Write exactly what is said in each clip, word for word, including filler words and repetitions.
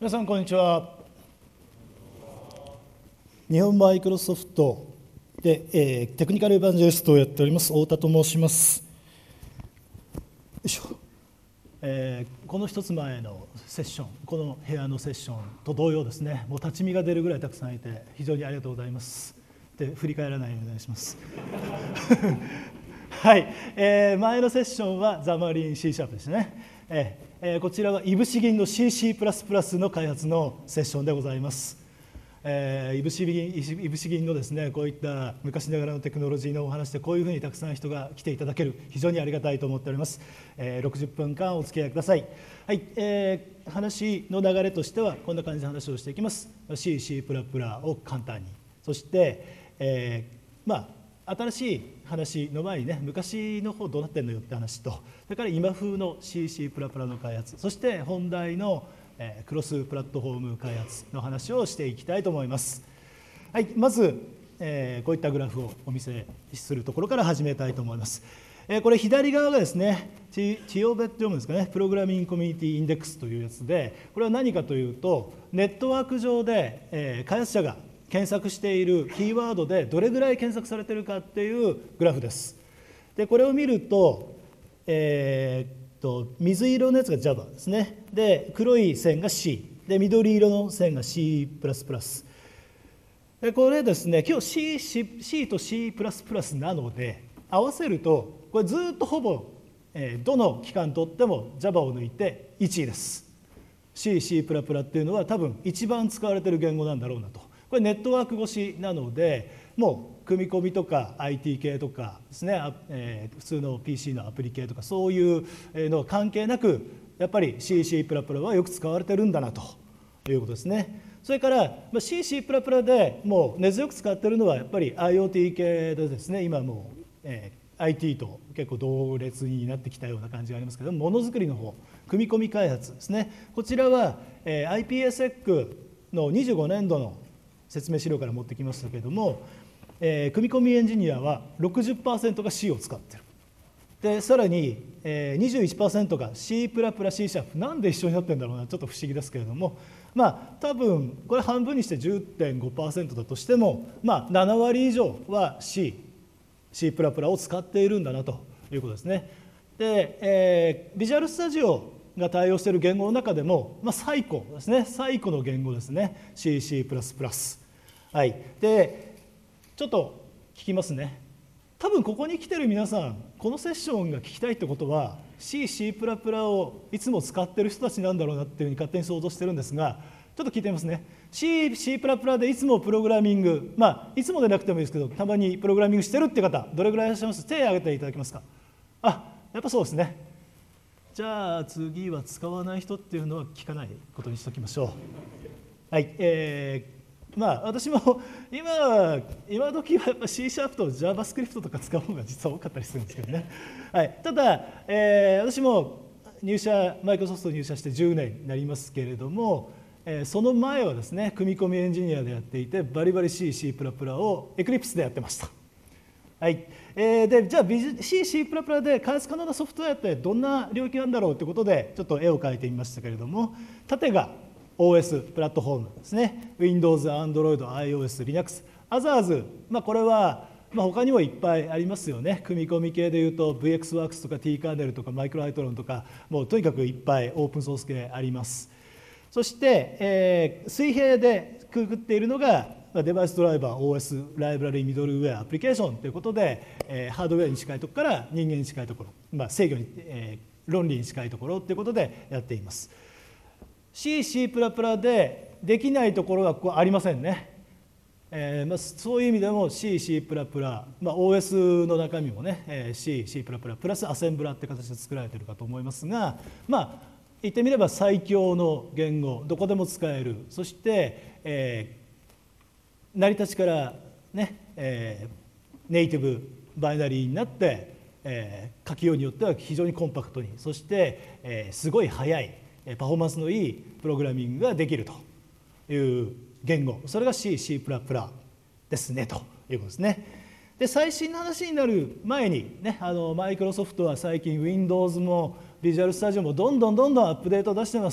皆さんこんにちは。日本マイクロソフトで、えー、テクニカルエヴァンジェリストをやっております太田と申します。よいしょ、えー、この一つ前のセッション、この部屋のセッションと同様ですね、もう立ち見が出るぐらいたくさんいて非常にありがとうございますで、振り返らないようにお願いしますはい、えー、前のセッションはザマリン C シャープですね、えーえー、こちらはいぶし銀の シーシープラスプラス の開発のセッションでございます。えー、いぶし銀、いぶし銀のですね、こういった昔ながらのテクノロジーのお話でこういうふうにたくさん人が来ていただける、非常にありがたいと思っております。えー、ろくじゅっぷんかんお付き合いください。はい、えー、話の流れとしてはこんな感じで話をしていきます。C、C++ を簡単に、そして、えー、まあ新しい話の前にね、昔の方どうなってんのよって話と、それから今風の C、C++ の開発、そして本題のえー、クロスプラットフォーム開発の話をしていきたいと思います。はい、まず、えー、こういったグラフをお見せするところから始めたいと思います。えー、これ左側がですね、ティオベって読むんですかね、プログラミングコミュニティインデックスというやつで、これは何かというと、ネットワーク上で、えー、開発者が検索しているキーワードでどれぐらい検索されているかっていうグラフです。で、これを見ると、えーと水色のやつが Java ですね。で、黒い線が C。で、緑色の線が C++。で、これですね、今日 C, C, C と C++ なので、合わせると、これずっとほぼ、えー、どの期間とっても Java を抜いていちいです。C、C++ っていうのは多分一番使われている言語なんだろうなと。これネットワーク越しなので、もう組み込みとか アイティー 系とかですね、えー、普通の ピーシー のアプリ系とかそういうの関係なくやっぱり C、C++ はよく使われてるんだなということですね。それから C、C++ でもう根強く使ってるのはやっぱり IoT 系でですね、今もう、えー、アイティー と結構同列になってきたような感じがありますけども、ものづくりの方、組み込み開発ですね。こちらは、えー、アイピーエスエック のにじゅうごねんどの説明資料から持ってきましたけれども、えー、組み込みエンジニアは ろくじゅっパーセント が C を使ってる。で、さらに、えー、にじゅういちパーセント が C++、C シャープ。なんで一緒になってるんだろうな、ちょっと不思議ですけれども、まあ多分これ半分にして じゅってんごパーセント だとしても、まあななわり以上は C、C++ を使っているんだなということですね。で、えー、ビジュアルスタジオが対応している言語の中でも、まあ、最古ですね、最古の言語ですね、C、C++。はい。で、ちょっと聞きますね。多分ここに来てる皆さん、このセッションが聞きたいってことは C、C++ をいつも使ってる人たちなんだろうなっていうふうに勝手に想像してるんですが、ちょっと聞いてみますね。C、C++ でいつもプログラミング、まあいつもでなくてもいいですけど、たまにプログラミングしてるって方、どれぐらいいらっしゃいます？手を挙げていただけますか？あ、やっぱそうですね。じゃあ次は使わない人っていうのは聞かないことにしておきましょう。はい、えー、まあ私も今今時はやっぱ C シャープと JavaScript とか使う方が実は多かったりするんですけどね。はい、ただ、えー、私も入社マイクロソフト入社してじゅうねんになりますけれども、えー、その前はですね、組み込みエンジニアでやっていてバリバリ C、C++ を Eclipse でやってました。はい、えー、でじゃあ C、C++ で開発可能なソフトウェアってどんな領域なんだろうということでちょっと絵を描いてみましたけれども、縦が オーエス プラットフォームですね、Windows、Android、iOS、Linux、Others、まあ、これは、まあ、他にもいっぱいありますよね。組み込み系でいうと ブイエックスワークス とか T カーネルとかマイクロアイトロンとか、もうとにかくいっぱいオープンソース系あります。そして、えー、水平でくくっているのがデバイスドライバー、オーエス、ライブラリ、ミドルウェア、アプリケーションということで、えー、ハードウェアに近いところから人間に近いところ、まあ、制御に、えー、論理に近いところということでやっています。C、C++ でできないところはここありませんね。えーまあ、そういう意味でも C、C++、まあ、オーエス の中身もね、えー、C、C++ プラスアセンブラって形で作られているかと思いますが、まあ言ってみれば最強の言語、どこでも使える、そして、えー、成り立ちからね、えー、ネイティブバイナリーになって、えー、書きようによっては非常にコンパクトに、そして、えー、すごい速いパフォーマンスのいいプログラミングができるという言語、それが C、C++ ですねということですね。で、最新の話になる前にね、あのマイクロソフトは最近 Windows もビジュアルスタジオもどんどんどんどんアップデートを出してます。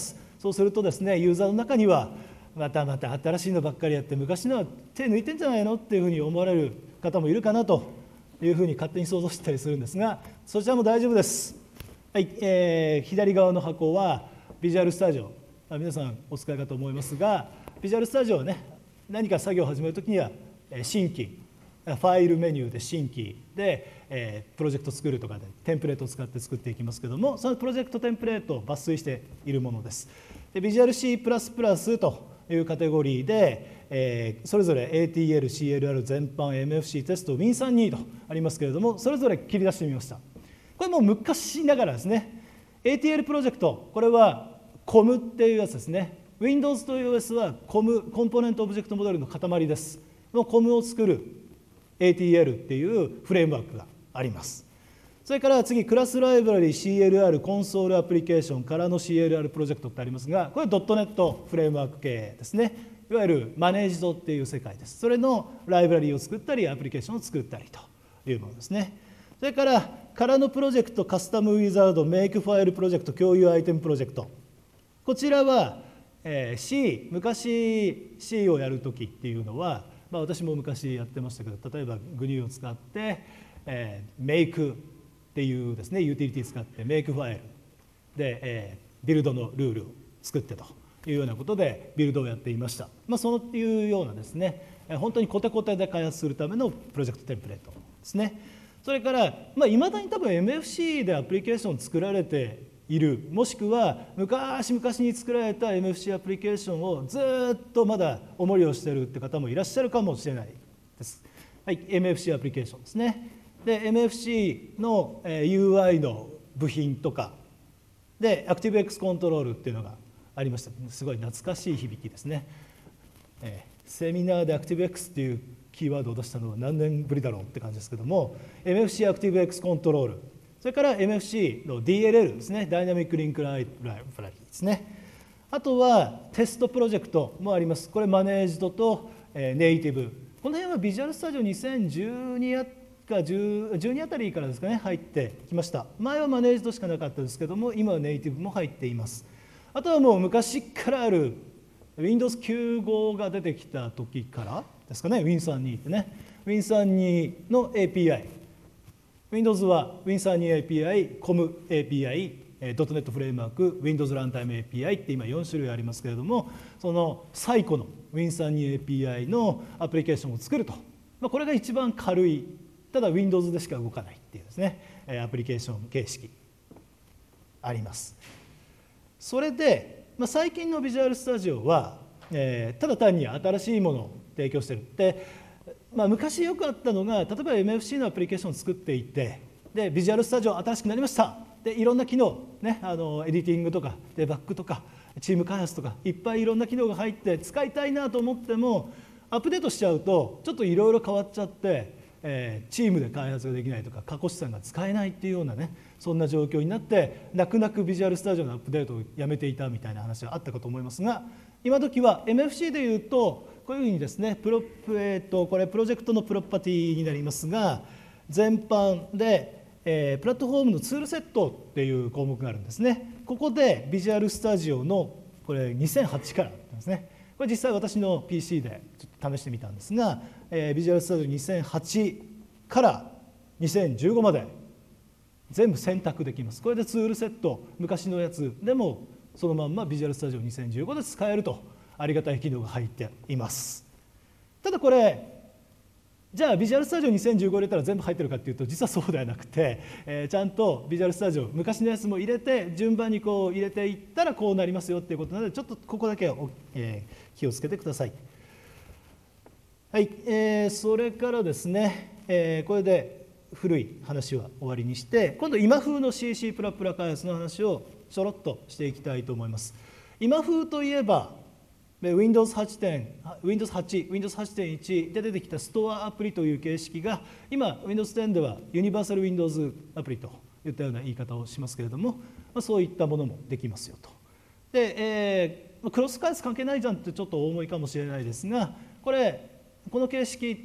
そうするとですね、ユーザーの中にはまたまた新しいのばっかりやって昔のは手抜いてんじゃないのっていうふうに思われる方もいるかなというふうに勝手に想像したりするんですが、そちらも大丈夫です。はい、えー、左側の箱はビジュアルスタジオ、皆さんお使いかと思いますが、ビジュアルスタジオはね、何か作業を始めるときには新規、ファイルメニューで新規で、えー、プロジェクト作るとかでテンプレートを使って作っていきますけども、そのプロジェクトテンプレートを抜粋しているものです。でビジュアル C++ というカテゴリーで、えー、それぞれ エーティーエル、シーエルアール 全般、エムエフシー テスト、ウィンさんじゅうに とありますけれども、それぞれ切り出してみました。これもう昔ながらですね、エーティーエル プロジェクト、これは コム っていうやつですね。Windows と オーエス は コム、コンポーネントオブジェクトモデルの塊です。この コム を作る エーティーエル っていうフレームワークがあります。それから次、クラスライブラリ シーエルアール コンソールアプリケーションからの シーエルアール プロジェクトってありますが、これは ドットネット フレームワーク系ですね。いわゆるマネージドっていう世界です。それのライブラリを作ったり、アプリケーションを作ったりというものですね。それからからのプロジェクト、カスタムウィザード、メイクファイルプロジェクト、共有アイテムプロジェクト。こちらは、えー、C、昔 C をやるときっていうのは、まあ、私も昔やってましたけど、例えば グニュー を使って、えー、メイクっていうですね、ユーティリティ使ってメイクファイルで、えー、ビルドのルールを作ってというようなことでビルドをやっていました。まあ、そういうようなですね、本当にコテコテで開発するためのプロジェクトテンプレートですね。それからいまあ、未だに多分 エムエフシー でアプリケーションを作られている、もしくは昔々に作られた エムエフシー アプリケーションをずっとまだお守りをしているって方もいらっしゃるかもしれないです。はい、エムエフシー アプリケーションですね。で エムエフシー の ユーアイ の部品とかで ActiveX コントロールっていうのがありました。すごい懐かしい響きですね。えー、セミナーで ActiveX っていうキーワードを出したのは何年ぶりだろうって感じですけども、 エムエフシー ActiveX コントロール、それから エムエフシー の ディーエルエル ですね、ダイナミックリンクライブラリですね。あとはテストプロジェクトもあります。これマネージドとネイティブ、この辺はビジュアルスタジオにせんじゅうにかじゅうにあたりからですかね、入ってきました。前はマネージドしかなかったですけども、今はネイティブも入っています。あとはもう昔からある ウィンドウズきゅうじゅうご が出てきた時からですかね、ウィンさんじゅうに ってね、ウィンさんじゅうに の エーピーアイ、Windows は ウィンさんじゅうに エーピーアイ、コム エーピーアイ、ドットネット フレームワーク、Windows ランタイム エーピーアイ って今よん種類ありますけれども、その最古の ウィンさんじゅうに エーピーアイ のアプリケーションを作ると、まあ、これが一番軽い、ただ Windows でしか動かないっていうですね、アプリケーション形式あります。それで、まあ、最近のビジュアルスタジオは、えー、ただ単に新しいものを提供している。で、まあ、昔よくあったのが、例えば エムエフシー のアプリケーションを作っていて、でビジュアルスタジオ新しくなりました、でいろんな機能、ね、あのエディティングとかデバッグとかチーム開発とかいっぱいいろんな機能が入って使いたいなと思っても、アップデートしちゃうとちょっといろいろ変わっちゃって、えー、チームで開発ができないとか過去資産が使えないっていうようなね、そんな状況になって泣く泣くビジュアルスタジオのアップデートをやめていたみたいな話があったかと思いますが、今時は エムエフシー でいうとこういうふうにですね、プロえー、とこれプロジェクトのプロパティになりますが、全般で、えー、プラットフォームのツールセットっていう項目があるんですね。ここでビジュアルスタジオのこれにせんはちからなんですね。これ実際私の ピーシー でちょっと試してみたんですが、えー、ビジュアルスタジオにせんはちからにせんじゅうごまで全部選択できます。これでツールセット、昔のやつでもそのまんまビジュアルスタジオにせんじゅうごで使えると、ありがたい機能が入っています。ただこれ、じゃあビジュアルスタジオにせんじゅうご入れたら全部入ってるかっていうと、実はそうではなくて、えー、ちゃんとビジュアルスタジオ昔のやつも入れて順番にこう入れていったらこうなりますよっていうことなので、ちょっとここだけは、えー、気をつけてください。はい、えー、それからですね、えー、これで古い話は終わりにして、今度今風の シーシー プラプラ開発の話をちょろっとしていきたいと思います。今風といえばWindows はちてん、Windows はち、Windows はちてんいち で出てきたストアアプリという形式が、今 Windows テンではユニバーサル Windows アプリといったような言い方をしますけれども、まあ、そういったものもできますよと。で、えー、クロス開発関係ないじゃんってちょっとお思いかもしれないですが、これこの形式って、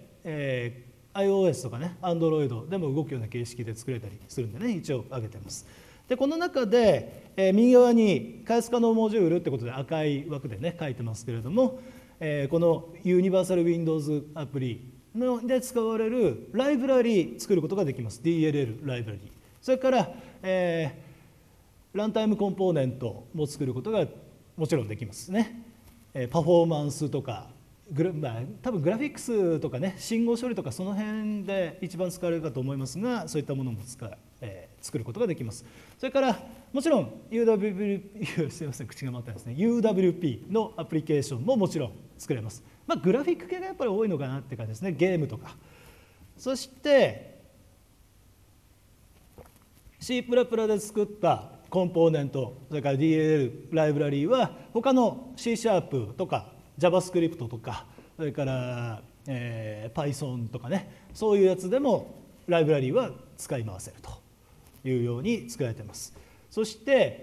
えー、iOS とかね Android でも動くような形式で作れたりするんでね、一応挙げてます。 でこの中で、えー、右側に開発可能モジュールってことで赤い枠でね書いてますけれども、えー、このユニバーサル Windows アプリので使われるライブラリ作ることができます。 ディーエルエル ライブラリ、それから、えー、ランタイムコンポーネントも作ることがもちろんできますね。えー、パフォーマンスとかグラ、まあ、多分グラフィックスとかね信号処理とかその辺で一番使われるかと思いますが、そういったものも使う、えー、作ることができます。それからもちろん ユーダブリューピー すいません口が回ってないですね ユーダブリューピー のアプリケーションももちろん作れます。まあ、グラフィック系がやっぱり多いのかなって感じですね。ゲームとか。そして C++ で作ったコンポーネント、それから ディーエルエル ライブラリーは他の C シャープとか JavaScript とかそれから、えー、Python とかね、そういうやつでもライブラリーは使い回せるというように作られています。そして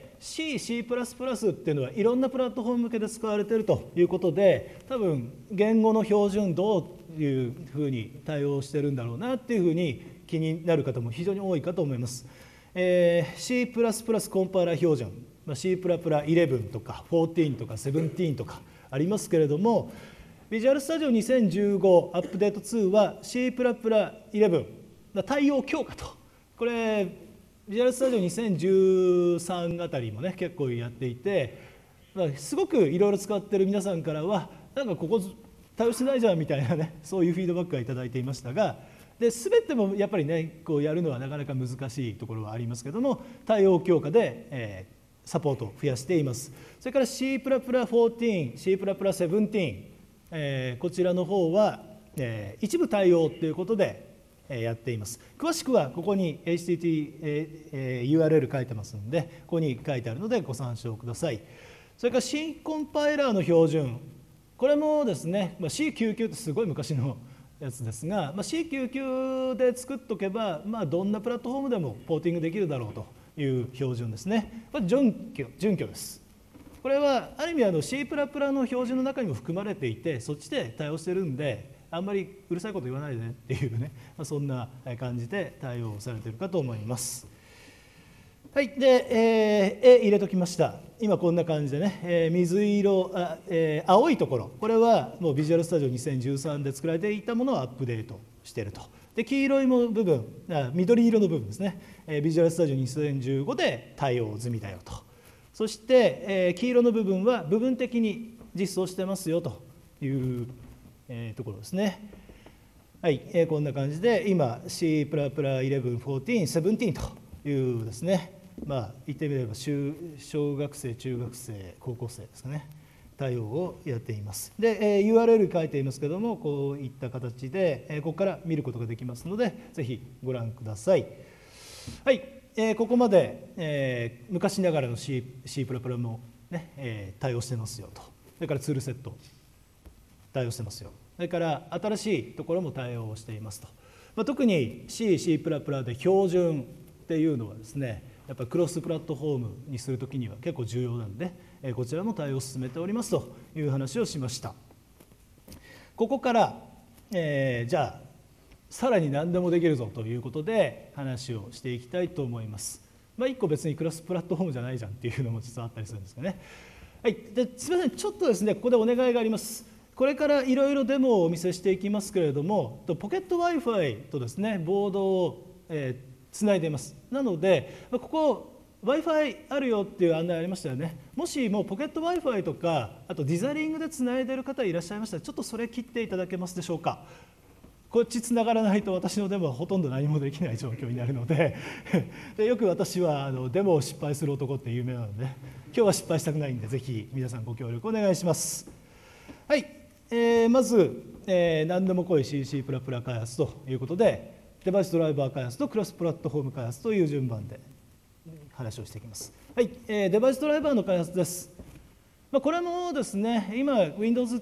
C、C++ っていうのはいろんなプラットフォーム向けで使われているということで、多分言語の標準どういうふうに対応してるんだろうなっていうふうに気になる方も非常に多いかと思います。えー、C++ コンパイラー標準、まあ、C++ じゅういちとかじゅうよんとかじゅうななとかありますけれども、Visual Studio にせんじゅうごアップデートツーは C++ じゅういち対応強化と、これビジュアルスタジオにせんじゅうさんあたりもね結構やっていて、すごくいろいろ使ってる皆さんからはなんかここ対応してないじゃんみたいなね、そういうフィードバックがいただいていましたが、で全てもやっぱりねこうやるのはなかなか難しいところはありますけども、対応強化で、えー、サポートを増やしています。それから C++ じゅうよん、C++ じゅうなな、えー、こちらの方は、えー、一部対応ということでやっています。詳しくはここに エイチティーティー ユーアールエル 書いてますので、ここに書いてあるのでご参照ください。それから C コンパイラーの標準、これもですね シーきゅうじゅうきゅう ってすごい昔のやつですが、 シーきゅうじゅうきゅう で作っとけば、まあ、どんなプラットフォームでもポーティングできるだろうという標準ですね。これ準拠、準拠です。これはある意味あの C++ の標準の中にも含まれていて、そっちで対応してるんであんまりうるさいこと言わないでねっていうね、まあ、そんな感じで対応されているかと思います。はい、で、えー、絵入れときました。今こんな感じでね、えー、水色あ、えー、青いところ、これはもうビジュアルスタジオにせんじゅうさんで作られていたものをアップデートしていると。で黄色い部分、あ緑色の部分ですね、えー、ビジュアルスタジオにせんじゅうごで対応済みだよと。そして、えー、黄色の部分は部分的に実装してますよというえー、ところですね。はい、えー、こんな感じで今 C++じゅういち、じゅうなな、じゅうななというですね、まあ言ってみれば小学生、中学生、高校生ですかね、対応をやっています。で、えー、ユーアールエル 書いていますけども、こういった形で、えー、ここから見ることができますので、ぜひご覧ください。はい、えー、ここまで、えー、昔ながらの C++, C++ も、ねえー、対応してますよと。それからツールセット対応してますよ。それから新しいところも対応していますと。まあ、特に C、C++ で標準っていうのはですね、やっぱりクロスプラットフォームにするときには結構重要なので、えこちらも対応を進めておりますという話をしました。ここから、えー、じゃあさらに何でもできるぞということで話をしていきたいと思います。まあ、いっこ別にクロスプラットフォームじゃないじゃんっていうのも実はあったりするんですけどね。はい、ですみません、ちょっとですねここでお願いがあります。これからいろいろデモをお見せしていきますけれども、ポケット Wi-Fi とですねボードを、えー、つないでいます。なのでここ Wi-Fi あるよっていう案内ありましたよね。もしもうポケット Wi-Fi とかあとディザリングでつないでいる方いらっしゃいましたら、ちょっとそれ切っていただけますでしょうか。こっちつながらないと私のデモはほとんど何もできない状況になるのででよく私はあのデモを失敗する男って有名なので、今日は失敗したくないんでぜひ皆さんご協力お願いします。はい、えー、まず、えー、何でも来い C、C++ 開発ということで、デバイスドライバー開発とクロスプラットフォーム開発という順番で話をしていきます。はい、えー、デバイスドライバーの開発です。まあ、これもですね、今 Windows って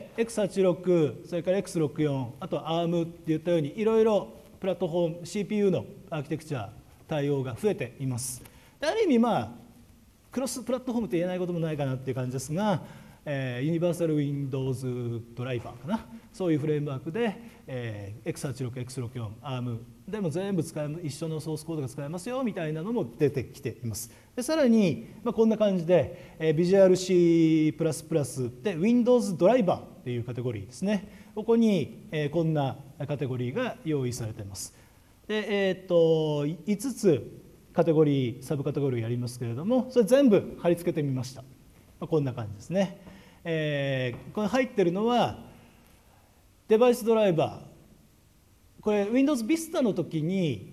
エックスはちじゅうろく、それから エックスろくじゅうよん、あと アーム っていったようにいろいろプラットフォーム シーピーユー のアーキテクチャ対応が増えています。ある意味まあクロスプラットフォームって言えないこともないかなっていう感じですが、えー、ユニバーサル Windows ドライバーかな、そういうフレームワークで、えー、エックスはちじゅうろく、エックスろくじゅうよん、アームでも全部使え一緒のソースコードが使えますよみたいなのも出てきています。でさらに、まあ、こんな感じで、えー、ビジュアル シープラスプラス で Windows ドライバーっていうカテゴリーですね。ここに、えー、こんなカテゴリーが用意されています。で、えー、っといつつカテゴリーサブカテゴリーやりますけれども、それ全部貼り付けてみました。まあ、こんな感じですね。えー、これ入ってるのはデバイスドライバー。これ Windows Vista の時に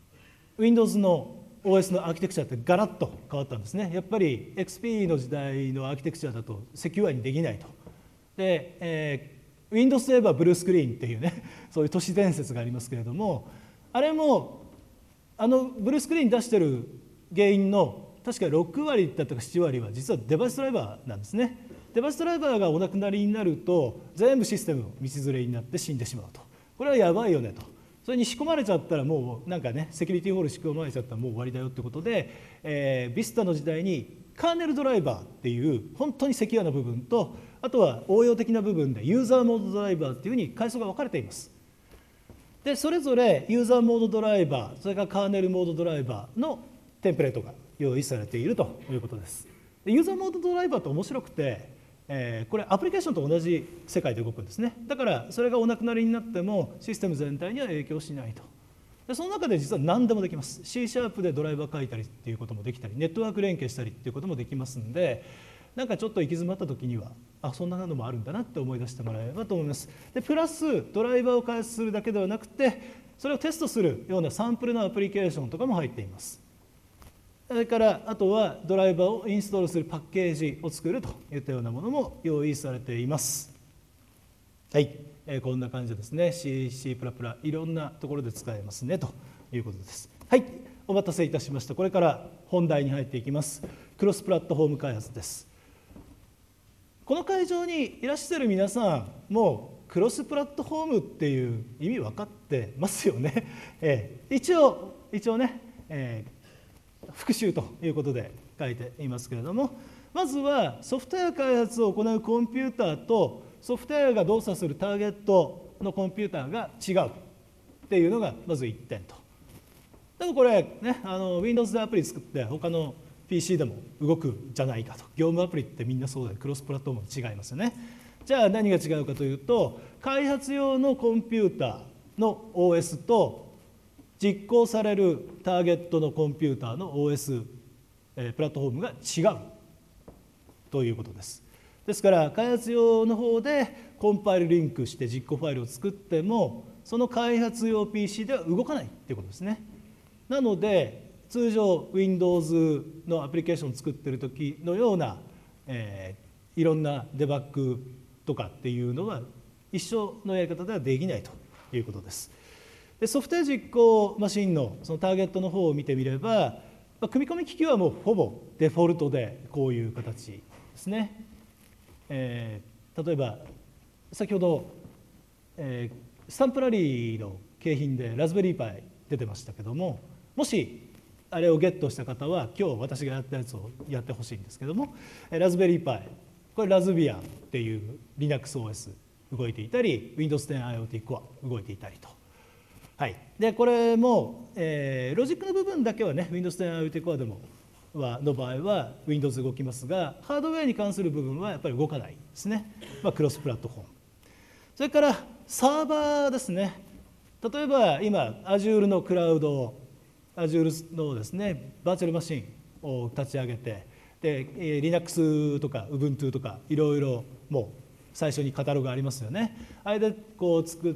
Windows の オーエス のアーキテクチャってガラッと変わったんですね。やっぱり エックスピー の時代のアーキテクチャだとセキュアにできないと。で、えー、Windows といえばブルースクリーンっていうねそういう都市伝説がありますけれども、あれもあのブルースクリーン出してる原因の確かろくわりだったかななわりは実はデバイスドライバーなんですね。デバイスドライバーがお亡くなりになると全部システムの道連れになって死んでしまうと。これはやばいよねと。それに仕込まれちゃったらもうなんかねセキュリティホール仕込まれちゃったらもう終わりだよってことで、えー、Vista の時代にカーネルドライバーっていう本当にセキュアな部分と、あとは応用的な部分でユーザーモードドライバーっていうふうに階層が分かれています。でそれぞれユーザーモードドライバー、それからカーネルモードドライバーのテンプレートが用意されているということです。でユーザーモードドライバーって面白くて、えー、これアプリケーションと同じ世界で動くんですね。だからそれがお亡くなりになってもシステム全体には影響しないと。でその中で実は何でもできます。 C シャープでドライバー書いたりっていうこともできたり、ネットワーク連携したりっていうこともできますんで、なんかちょっと行き詰まった時にはあそんなのもあるんだなって思い出してもらえればと思います。でプラスドライバーを開発するだけではなくて、それをテストするようなサンプルのアプリケーションとかも入っています。それからあとはドライバーをインストールするパッケージを作るといったようなものも用意されています。はい、えー、こんな感じでですね C、C++いろんなところで使えますねということです。はい、お待たせいたしました。これから本題に入っていきます。クロスプラットフォーム開発です。この会場にいらっしゃる皆さんもうクロスプラットフォームっていう意味分かってますよね。えー、一応一応ね、えー、復習ということで書いていますけれども、まずはソフトウェア開発を行うコンピューターとソフトウェアが動作するターゲットのコンピューターが違うっていうのがまずいってんと。でもこれね、あの Windows でアプリ作って他の ピーシー でも動くじゃないかと。業務アプリってみんなそうでクロスプラットフォーム違いますよね。じゃあ何が違うかというと、開発用のコンピューターの オーエス と実行されるターゲットのコンピューターの オーエス、えー、プラットフォームが違うということです。ですから開発用の方でコンパイルリンクして実行ファイルを作ってもその開発用 ピーシー では動かないということですね。なので通常 Windows のアプリケーションを作っている時のような、えー、いろんなデバッグとかっていうのは一緒のやり方ではできないということです。でソフトウェア実行マシンのそのターゲットの方を見てみれば、まあ、組み込み機器はもうほぼデフォルトでこういう形ですね。えー、例えば先ほど、えー、スタンプラリーの景品でラズベリーパイ出てましたけども、もしあれをゲットした方は今日私がやったやつをやってほしいんですけども、ラズベリーパイ、これラズビアンっていう Linux オーエス 動いていたり Windows テン IoT Core 動いていたりと。はい、でこれも、えー、ロジックの部分だけはね Windows テン IoT Core でもはの場合は Windows で動きますが、ハードウェアに関する部分はやっぱり動かないですね。まあ、クロスプラットフォーム。それからサーバーですね。例えば今 Azure のクラウド、Azure のですねバーチャルマシンを立ち上げて、で Linux とか Ubuntu とかいろいろもう最初にカタログありますよね。あれでこう作って、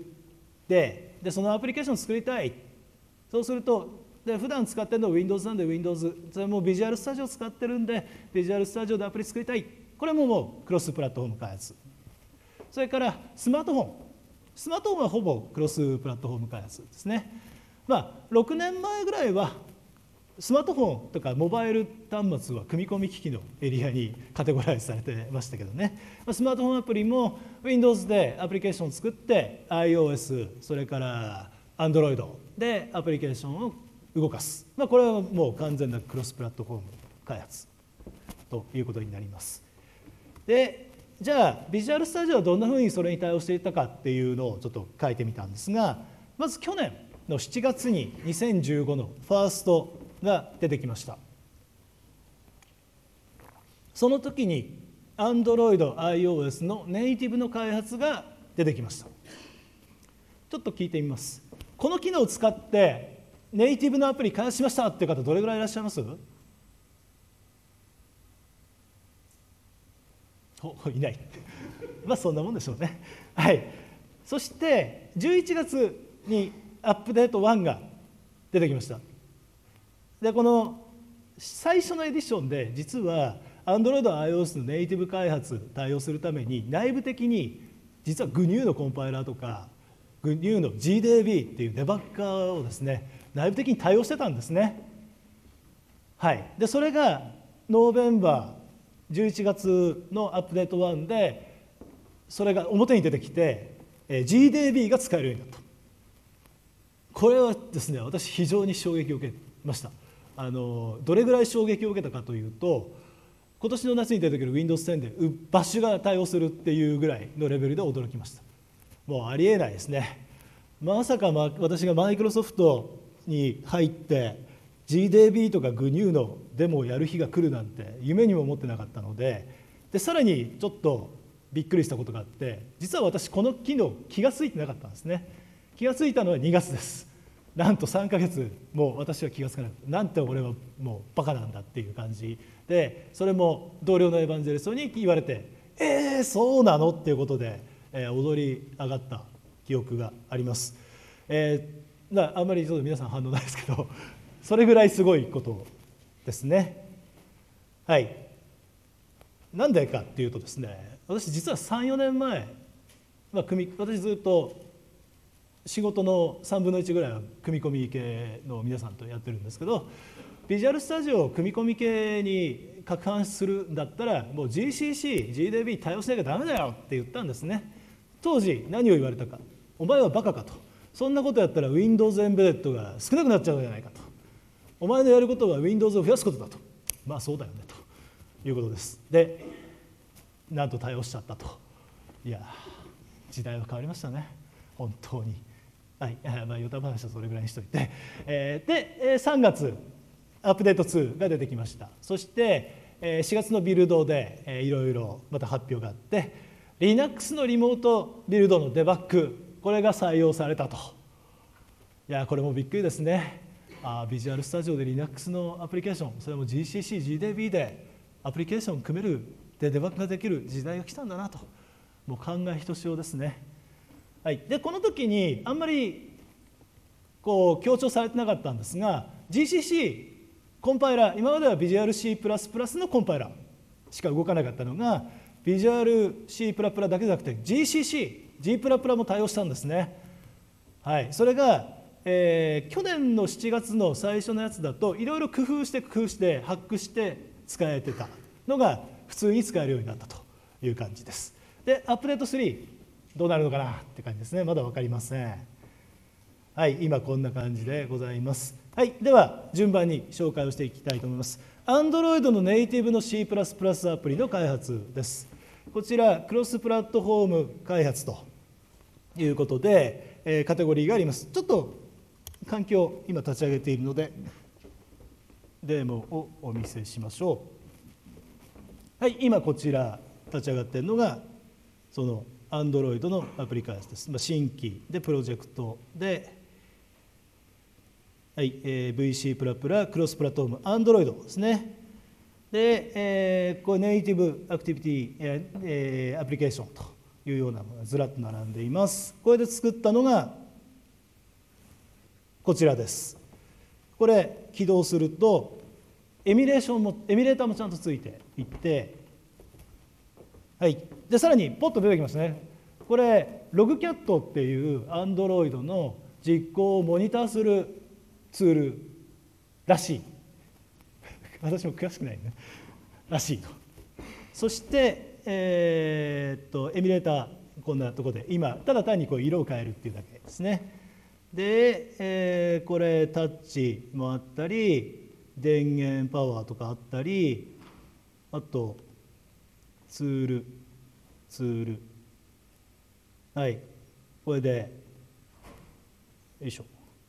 でそのアプリケーションを作りたい。そうするとで普段使ってるのは Windows なんで Windows、それも Visual Studio 使ってるんで Visual Studio でアプリ作りたい。これももうクロスプラットフォーム開発。それからスマートフォン。スマートフォンはほぼクロスプラットフォーム開発ですね。まあろくねんまえぐらいはスマートフォンとかモバイル端末は組み込み機器のエリアにカテゴライズされてましたけどね。スマートフォンアプリも Windows でアプリケーションを作って iOS、それから Android でアプリケーションを動かす。まあ、これはもう完全なクロスプラットフォーム開発ということになります。で、じゃあビジュアルスタジオはどんなふうにそれに対応していたかっていうのをちょっと書いてみたんですが、まず去年のしちがつににせんじゅうごのファーストが出てきました。その時に Android、iOS のネイティブの開発が出てきました。ちょっと聞いてみます。この機能を使ってネイティブのアプリ開発しましたっていう方どれぐらいいらっしゃいます？お、いない。まあそんなもんでしょうね。はい。そしてじゅういちがつにアップデートワンが出てきました。でこの最初のエディションで実は Android、iOS のネイティブ開発対応するために内部的に実は ジーエヌユー のコンパイラーとか ジーエヌユー の ジーディービー っていうデバッガーをですね内部的に対応してたんですね。はい。でそれがノーベンバーじゅういちがつのアップデートワンでそれが表に出てきて ジーディービー が使えるようになった。これはですね私非常に衝撃を受けました。あのどれぐらい衝撃を受けたかというと今年の夏に出てくる ウィンドウズテン でバッシュが対応するっていうぐらいのレベルで驚きました。もうありえないですね。まさか、ま、私がマイクロソフトに入って ジーディービー とか ジーエヌユー のデモをやる日が来るなんて夢にも思ってなかったので、でさらにちょっとびっくりしたことがあって、実は私この機能気が付いてなかったんですね。気が付いたのはにがつです。なんとさんかげつもう私は気が付かなかった。なんて俺はもうバカなんだっていう感じで、それも同僚のエヴァンジェリストに言われて「えー、そうなの?」っていうことで、えー、踊り上がった記憶があります。えー、だあんまりちょっと皆さん反応ないですけどそれぐらいすごいことですね。はい。なんでかっていうとですね、私実はさん、よねんまえ、まあ、組私ずっと仕事のさんぶんのいちぐらいは組み込み系の皆さんとやってるんですけど、ビジュアルスタジオを組み込み系に拡販するんだったらもう ジーシーシー、ジーディービー 対応しなきゃダメだよって言ったんですね。当時何を言われたか、お前はバカかと、そんなことやったら Windows Embedded が少なくなっちゃうじゃないかと、お前のやることは Windows を増やすことだと、まあそうだよねということです。でなんと対応しちゃったと。いや時代は変わりましたね本当に。はい、まあ、ヨタ話はそれぐらいにしといて、えー、でさんがつアップデートツーが出てきました。そしてしがつのビルドでいろいろまた発表があって Linux のリモートビルドのデバッグ、これが採用されたと。いやこれもびっくりですね。あビジュアルスタジオで Linux のアプリケーション、それも ジーシーシー、ジーディービー でアプリケーション組めるでデバッグができる時代が来たんだなと、もう考えひとしおですね。はい、でこの時にあんまりこう強調されてなかったんですが ジーシーシー コンパイラー、今までは ビジュアル シープラスプラス のコンパイラーしか動かなかったのが ビジュアル C++ だけじゃなくて ジーシーシー、G++ も対応したんですね。はい、それが、えー、去年のしちがつの最初のやつだといろいろ工夫して工夫してハックして使えてたのが普通に使えるようになったという感じです。でアップデートスリーどうなるのかなって感じですね。まだ分かりません。はい、今こんな感じでございます。はい、では順番に紹介をしていきたいと思います。Android のネイティブの C++ アプリの開発です。こちらクロスプラットフォーム開発ということで、えー、カテゴリーがあります。ちょっと環境を今立ち上げているのでデモをお見せしましょう。はい、今こちら立ち上がっているのがそのAndroid のアプリ開発です。まあ、新規でプロジェクトで、はいえー、ブイシー プラプラクロスプラットフォーム Android ですね。で、えー、これネイティブアクティビティ、えー、アプリケーションというようなものがずらっと並んでいます。これで作ったのがこちらです。これ起動するとエミュレーションもエミュレーターもちゃんとついていって、はい、でさらにポッと出てきますね。これログキャットっていう Android の実行をモニターするツールらしい私も詳しくないねらしいと。そして、えー、っとエミュレーターこんなところで今ただ単にこう色を変えるっていうだけですね。で、えー、これタッチもあったり電源パワーとかあったり、あとツールツールはいこれでよいしょ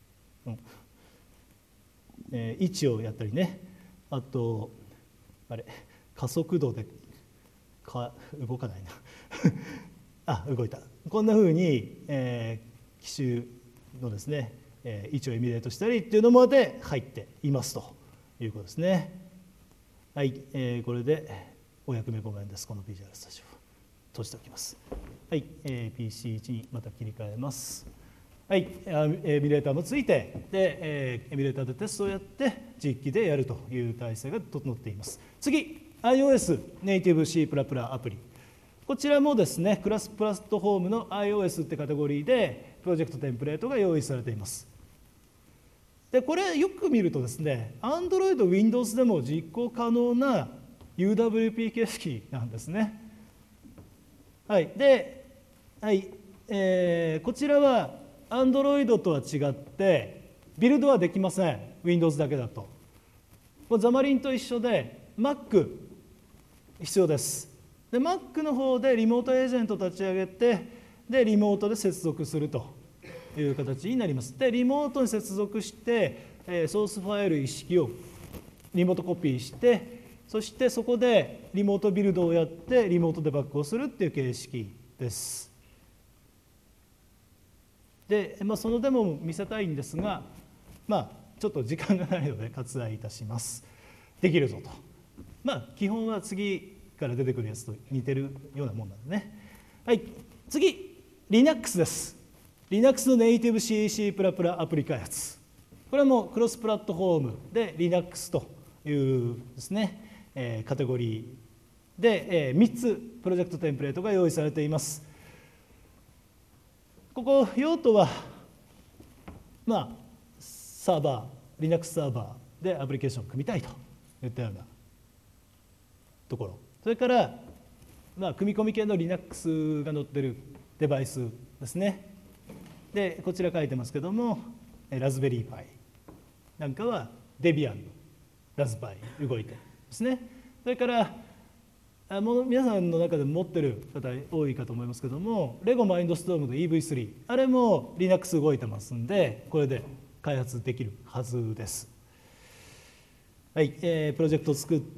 うんえー、位置をやったりね、あとあれ加速度でか動かないなあ動いた。こんなふうに、えー、機種のですね、えー、位置をエミュレートしたりっていうのまで入っていますということですね。はい、えー、これでお役目ごめんです。この ビジュアルスタジオを閉じておきます。はい、えー、ピーシーワン にまた切り替えます。はい、エミュレーターもついて、で、えー、エミュレーターでテストをやって実機でやるという体制が整っています。次、iOS ネイティブ C++ アプリ。こちらもですね、クラスプラットフォームの iOS ってカテゴリーでプロジェクトテンプレートが用意されています。で、これよく見るとですね、Android、Windows でも実行可能な ユーダブリューピー 形式なんですね。はい、で、はいえー、こちらは Android とは違ってビルドはできません。Windows だけだと。ザマリンと一緒で Mac 必要です。で Mac の方でリモートエージェント立ち上げて、でリモートで接続するという形になります。でリモートに接続して、えー、ソースファイル一式をリモートコピーして、そしてそこでリモートビルドをやってリモートデバッグをするっていう形式です。で、まあ、そのデモも見せたいんですが、まあ、ちょっと時間がないので割愛いたします。できるぞと。まあ基本は次から出てくるやつと似てるようなもんなんでね。はい、次 Linux です。Linux のネイティブ C、C++ アプリ開発。これもクロスプラットフォームで Linux というですね、えー、カテゴリーで、えー、みっつプロジェクトテンプレートが用意されています。ここ用途はまあサーバー Linux サーバーでアプリケーションを組みたいといったようなところ。それから、まあ、組み込み系の Linux が載ってるデバイスですね。でこちら書いてますけども、ラズベリーパイなんかはデビアンのラズパイ動いてですね。それからあもう皆さんの中で持ってる方多いかと思いますけども、レゴマインドストームの イーブイスリー、あれも Linux 動いてますんで、これで開発できるはずです。はい、えー、プロジェクトを作って、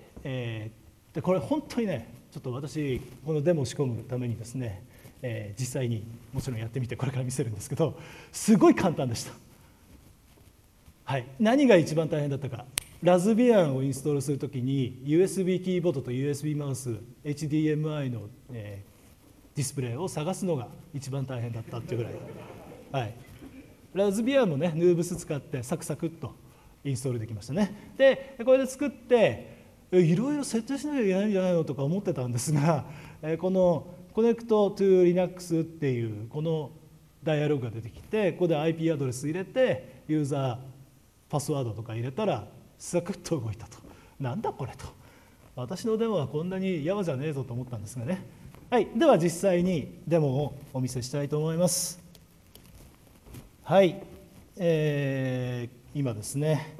えー、でこれ本当にね、ちょっと私このデモを仕込むためにですね、えー、実際にもちろんやってみてこれから見せるんですけど、すごい簡単でした。はい、何が一番大変だったか。ラズビアンをインストールするときに ユーエスビー キーボードと ユーエスビー マウス エイチディーエムアイ の、えー、ディスプレイを探すのが一番大変だったっていうぐらい、はい、ラズビアンもねヌーブス使ってサクサクっとインストールできましたね。でこれで作っていろいろ設定しなきゃいけないんじゃないのとか思ってたんですが、この Connect to Linux っていうこのダイアログが出てきて、ここで アイピー アドレス入れてユーザーパスワードとか入れたらサクッと動いたと。なんだこれと。私のデモはこんなにやわじゃねえぞと思ったんですがね。はい、では実際にデモをお見せしたいと思います。はい、えー、今ですね、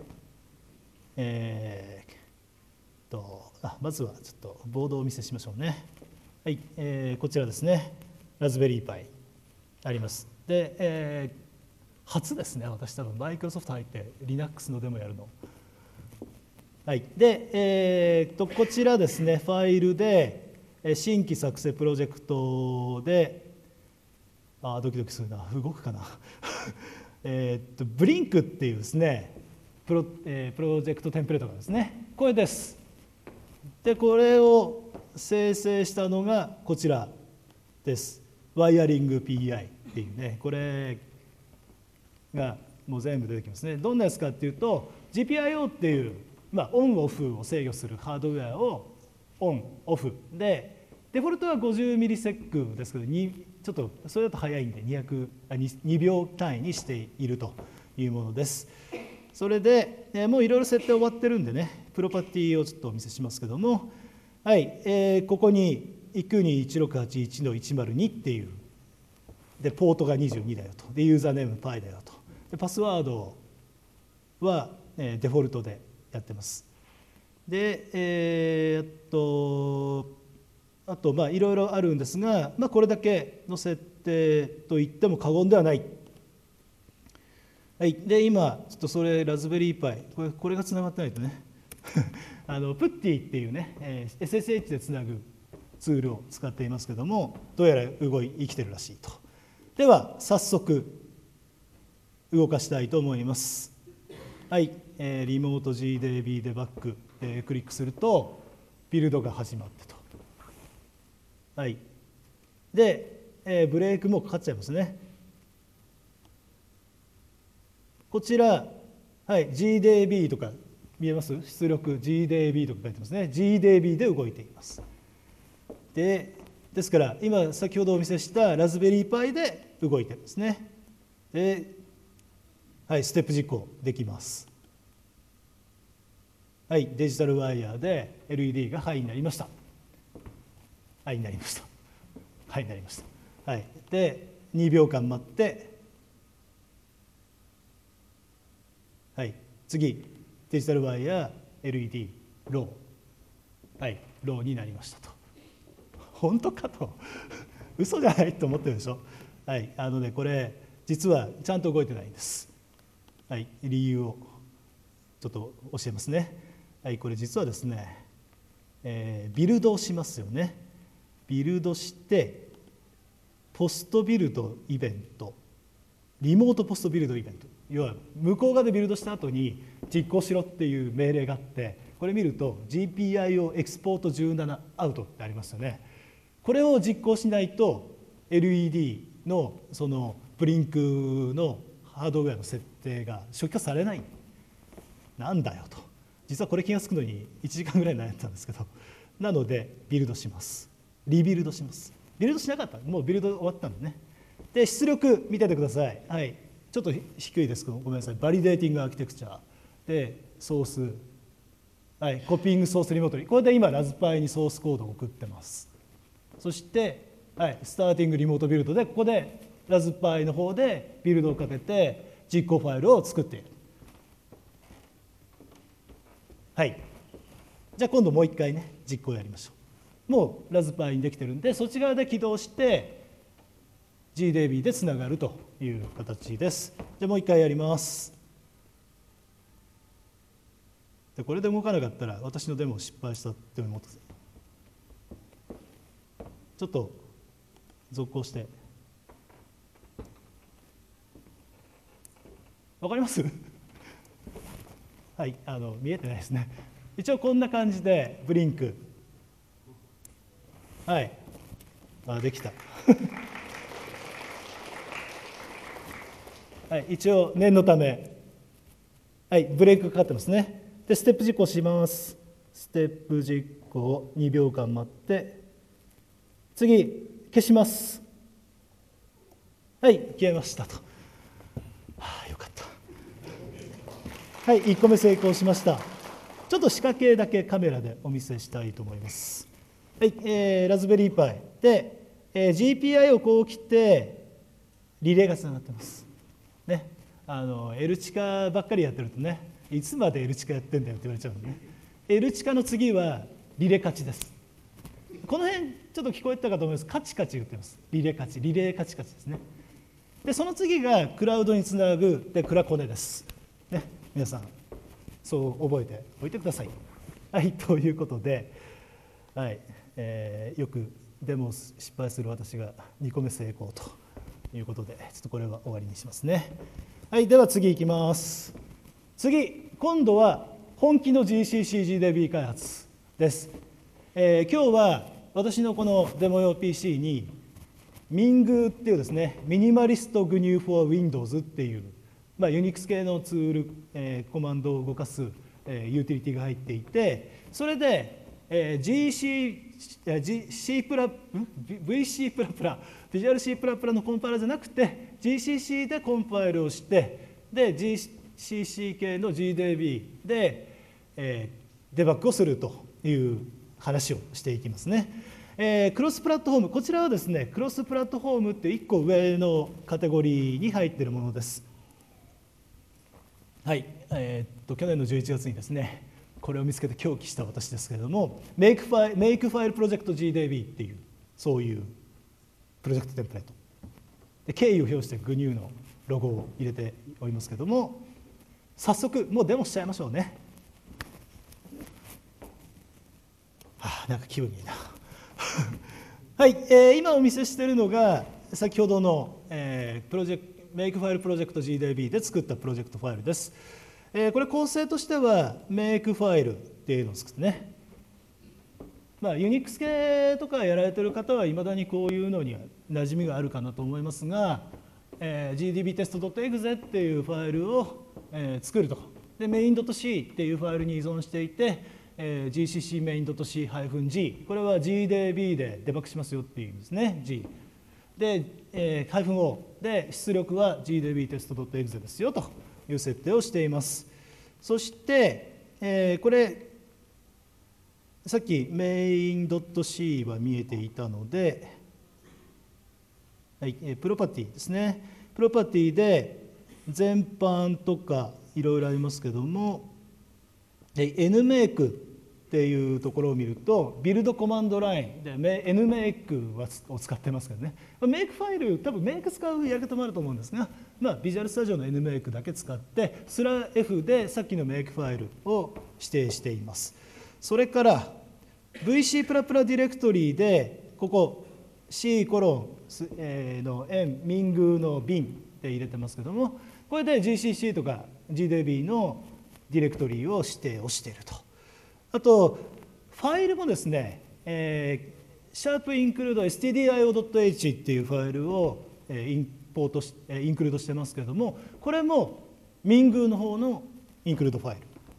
えー、とあまずはちょっとボードをお見せしましょうね。はい、えー、こちらですね、ラズベリーパイあります。で、えー、初ですね、私多分マイクロソフト入って Linux のデモやるの。はい、で、えー、とこちらですね、ファイルで新規作成プロジェクトで、あドキドキするな、動くかなえっとブリンクっていうですねプロ、えー、プロジェクトテンプレートがですね、これです。でこれを生成したのがこちらです。ワイヤリング ピーアイ っていうね、これがもう全部出てきますね。どんなやつかっていうと ジーピーアイオー っていうまあ、オンオフを制御するハードウェアをオンオフで、デフォルトはごじゅうミリセックですけど、にちょっとそれだと早いんでにひゃくあ 2, にびょう単位にしているというものです。それで、えー、もういろいろ設定終わってるんでね、プロパティをちょっとお見せしますけども、はい、えー、ここにイクニいちろくはちいちのいちまるにっていうでポートがにじゅうにだよと、でユーザーネーム パイ だよと、でパスワードは、えー、デフォルトでやってます。で、えー、っとあとまあいろいろあるんですが、まあ、これだけの設定と言っても過言ではない。 はい、で今ちょっとそれラズベリーパイこれこれがつながってないとねあのプッティっていうね、えー、エスエスエイチ でつなぐツールを使っていますけども、どうやら動い生きてるらしいと。では早速動かしたいと思います。はい、えー、リモート ジーデービー デバッグ、えー、クリックするとビルドが始まってと。はい、で、えー、ブレークもかかっちゃいますね。こちら、はい、ジーデービー とか見えます？出力 ジーデービー とか書いてますね。ジーデービー で動いています。でですから今先ほどお見せしたラズベリーパイで動いてるんですね。で、はい、ステップ実行できます。はい、デジタルワイヤーで エルイーディー がハイになりました。ハイになりました。ハイになりました。はい、でにびょうかん待って、はい、次デジタルワイヤー エルイーディー ロー、はい、ローになりましたと。本当かと嘘じゃないと思ってるでしょ。はい、あのねこれ実はちゃんと動いてないんです。はい、理由をちょっと教えますね。はい、これ実はですね、えー、ビルドをしますよね。ビルドしてポストビルドイベント、リモートポストビルドイベント、要は向こう側でビルドした後に実行しろっていう命令があって、これ見ると ジーピーアイ をエクスポートじゅうななアウトってありますよね。これを実行しないと エルイーディー のそのブリンクのハードウェアの設定が初期化されない。なんだよと。実はこれ気が付くのにいちじかんぐらい悩んだんですけど、なのでビルドします。リビルドします。ビルドしなかったらもうビルド終わったんでね。で出力見ててください。はい、ちょっと低いですけどごめんなさい。バリデーティングアーキテクチャでソース、はい、コピーイングソースリモートに、これで今ラズパイにソースコードを送ってます。そして、はい、スターティングリモートビルドでここでラズパイの方でビルドをかけて実行ファイルを作っている。はい、じゃあ今度もう一回ね実行やりましょう。もうラズパイにできてるんでそっち側で起動して ジーデービー でつながるという形です。じゃあもう一回やります。でこれで動かなかったら私のデモ失敗したって思ってちょっと続行してわかりますはい、あの見えてないですね。一応こんな感じでブリンク、はい、あできたはい、一応念のため、はい、ブレークかかってますね。でステップ実行します。ステップ実行にびょうかん待って次消します。はい、消えましたと。はあ、よかった。はい、いっこめ成功しました。ちょっと仕掛けだけカメラでお見せしたいと思います。はい、えー、ラズベリーパイで、えー、ジーピーアイ をこう切ってリレーがつながってます。ね、あの L 地下ばっかりやってるとね、いつまで L 地下やってんだよって言われちゃうのね。L 地下の次はリレカチです。この辺ちょっと聞こえたかと思います。カチカチ言ってます。リレカチ、リレーカチカチですね。でその次がクラウドにつなぐでクラコネです。ね、皆さんそう覚えておいてください。はい、ということで、はいえー、よくデモを失敗する私がにこめ成功ということで、ちょっとこれは終わりにしますね。はい、では次いきます。次、今度は本気の ジーシーシージーデービー 開発です。えー、今日は私のこのデモ用 ピーシー にミングっていうですね、ミニマリストグニュー for Windows っていう、まあ、ユニックス系のツール、えー、コマンドを動かす、えー、ユーティリティが入っていて、それで、えー、ジーシー、ジーシー プラ、ブイシー プラプラ、ビジュアル C プラプラのコンパイラじゃなくて ジーシーシー でコンパイルをして、で ジーシーシー 系の ジーデービー で、えー、デバッグをするという話をしていきますね。えー、クロスプラットフォーム、こちらはですね、クロスプラットフォームっていっこ上のカテゴリーに入っているものです。はい、えー、っと去年のじゅういちがつにですね、これを見つけて狂気した私ですけれども、メイクファイル、メイクファイルプロジェクト ジーデービー っていうそういうプロジェクトテンプレートで敬意を表して グニュー のロゴを入れておりますけども、早速もうデモしちゃいましょうね。あ、なんか気分いいなはい、えー、今お見せしているのが先ほどの、えー、プロジェクトメイクファイルプロジェクト ジーディービー で作ったプロジェクトファイルです。えー、これ構成としてはメイクファイルっていうのを作ってね、まあ、ユニックス系とかやられてる方はいまだにこういうのには馴染みがあるかなと思いますが、えー、ジーディービー テスト ドット エグゼ っていうファイルを、えー、作ると。で main.c っていうファイルに依存していて、えー、ジーシーシー main.c-g これは ジーディービー でデバッグしますよっていう意味ですね。G で、えー、-O で出力は ジーディービー テスト ドット エグゼ ですよという設定をしています。そして、えー、これさっき main.c は見えていたので、はい、プロパティですね。プロパティで全般とかいろいろありますけども、nmake っていうところを見ると、ビルドコマンドラインで nmake を使ってますけどね、メイクファイル、多分メイク使うやり方もあると思うんですが、まあ、ビジュアルスタジオの nmake だけ使って、スラ F でさっきのメイクファイルを指定しています。それから ブイシー プラプラディレクトリで、ここ C コロンの円、ミングのビンって入れてますけども、これで ジーシーシー とか ジーディービー のディレクトリを指定をしていると。あと、ファイルもですね、えー、シャープインクルード エスティーディーアイオードットエイチ っていうファイルをインポートし、インクルードしてますけれども、これもミングの方のインクルードファイル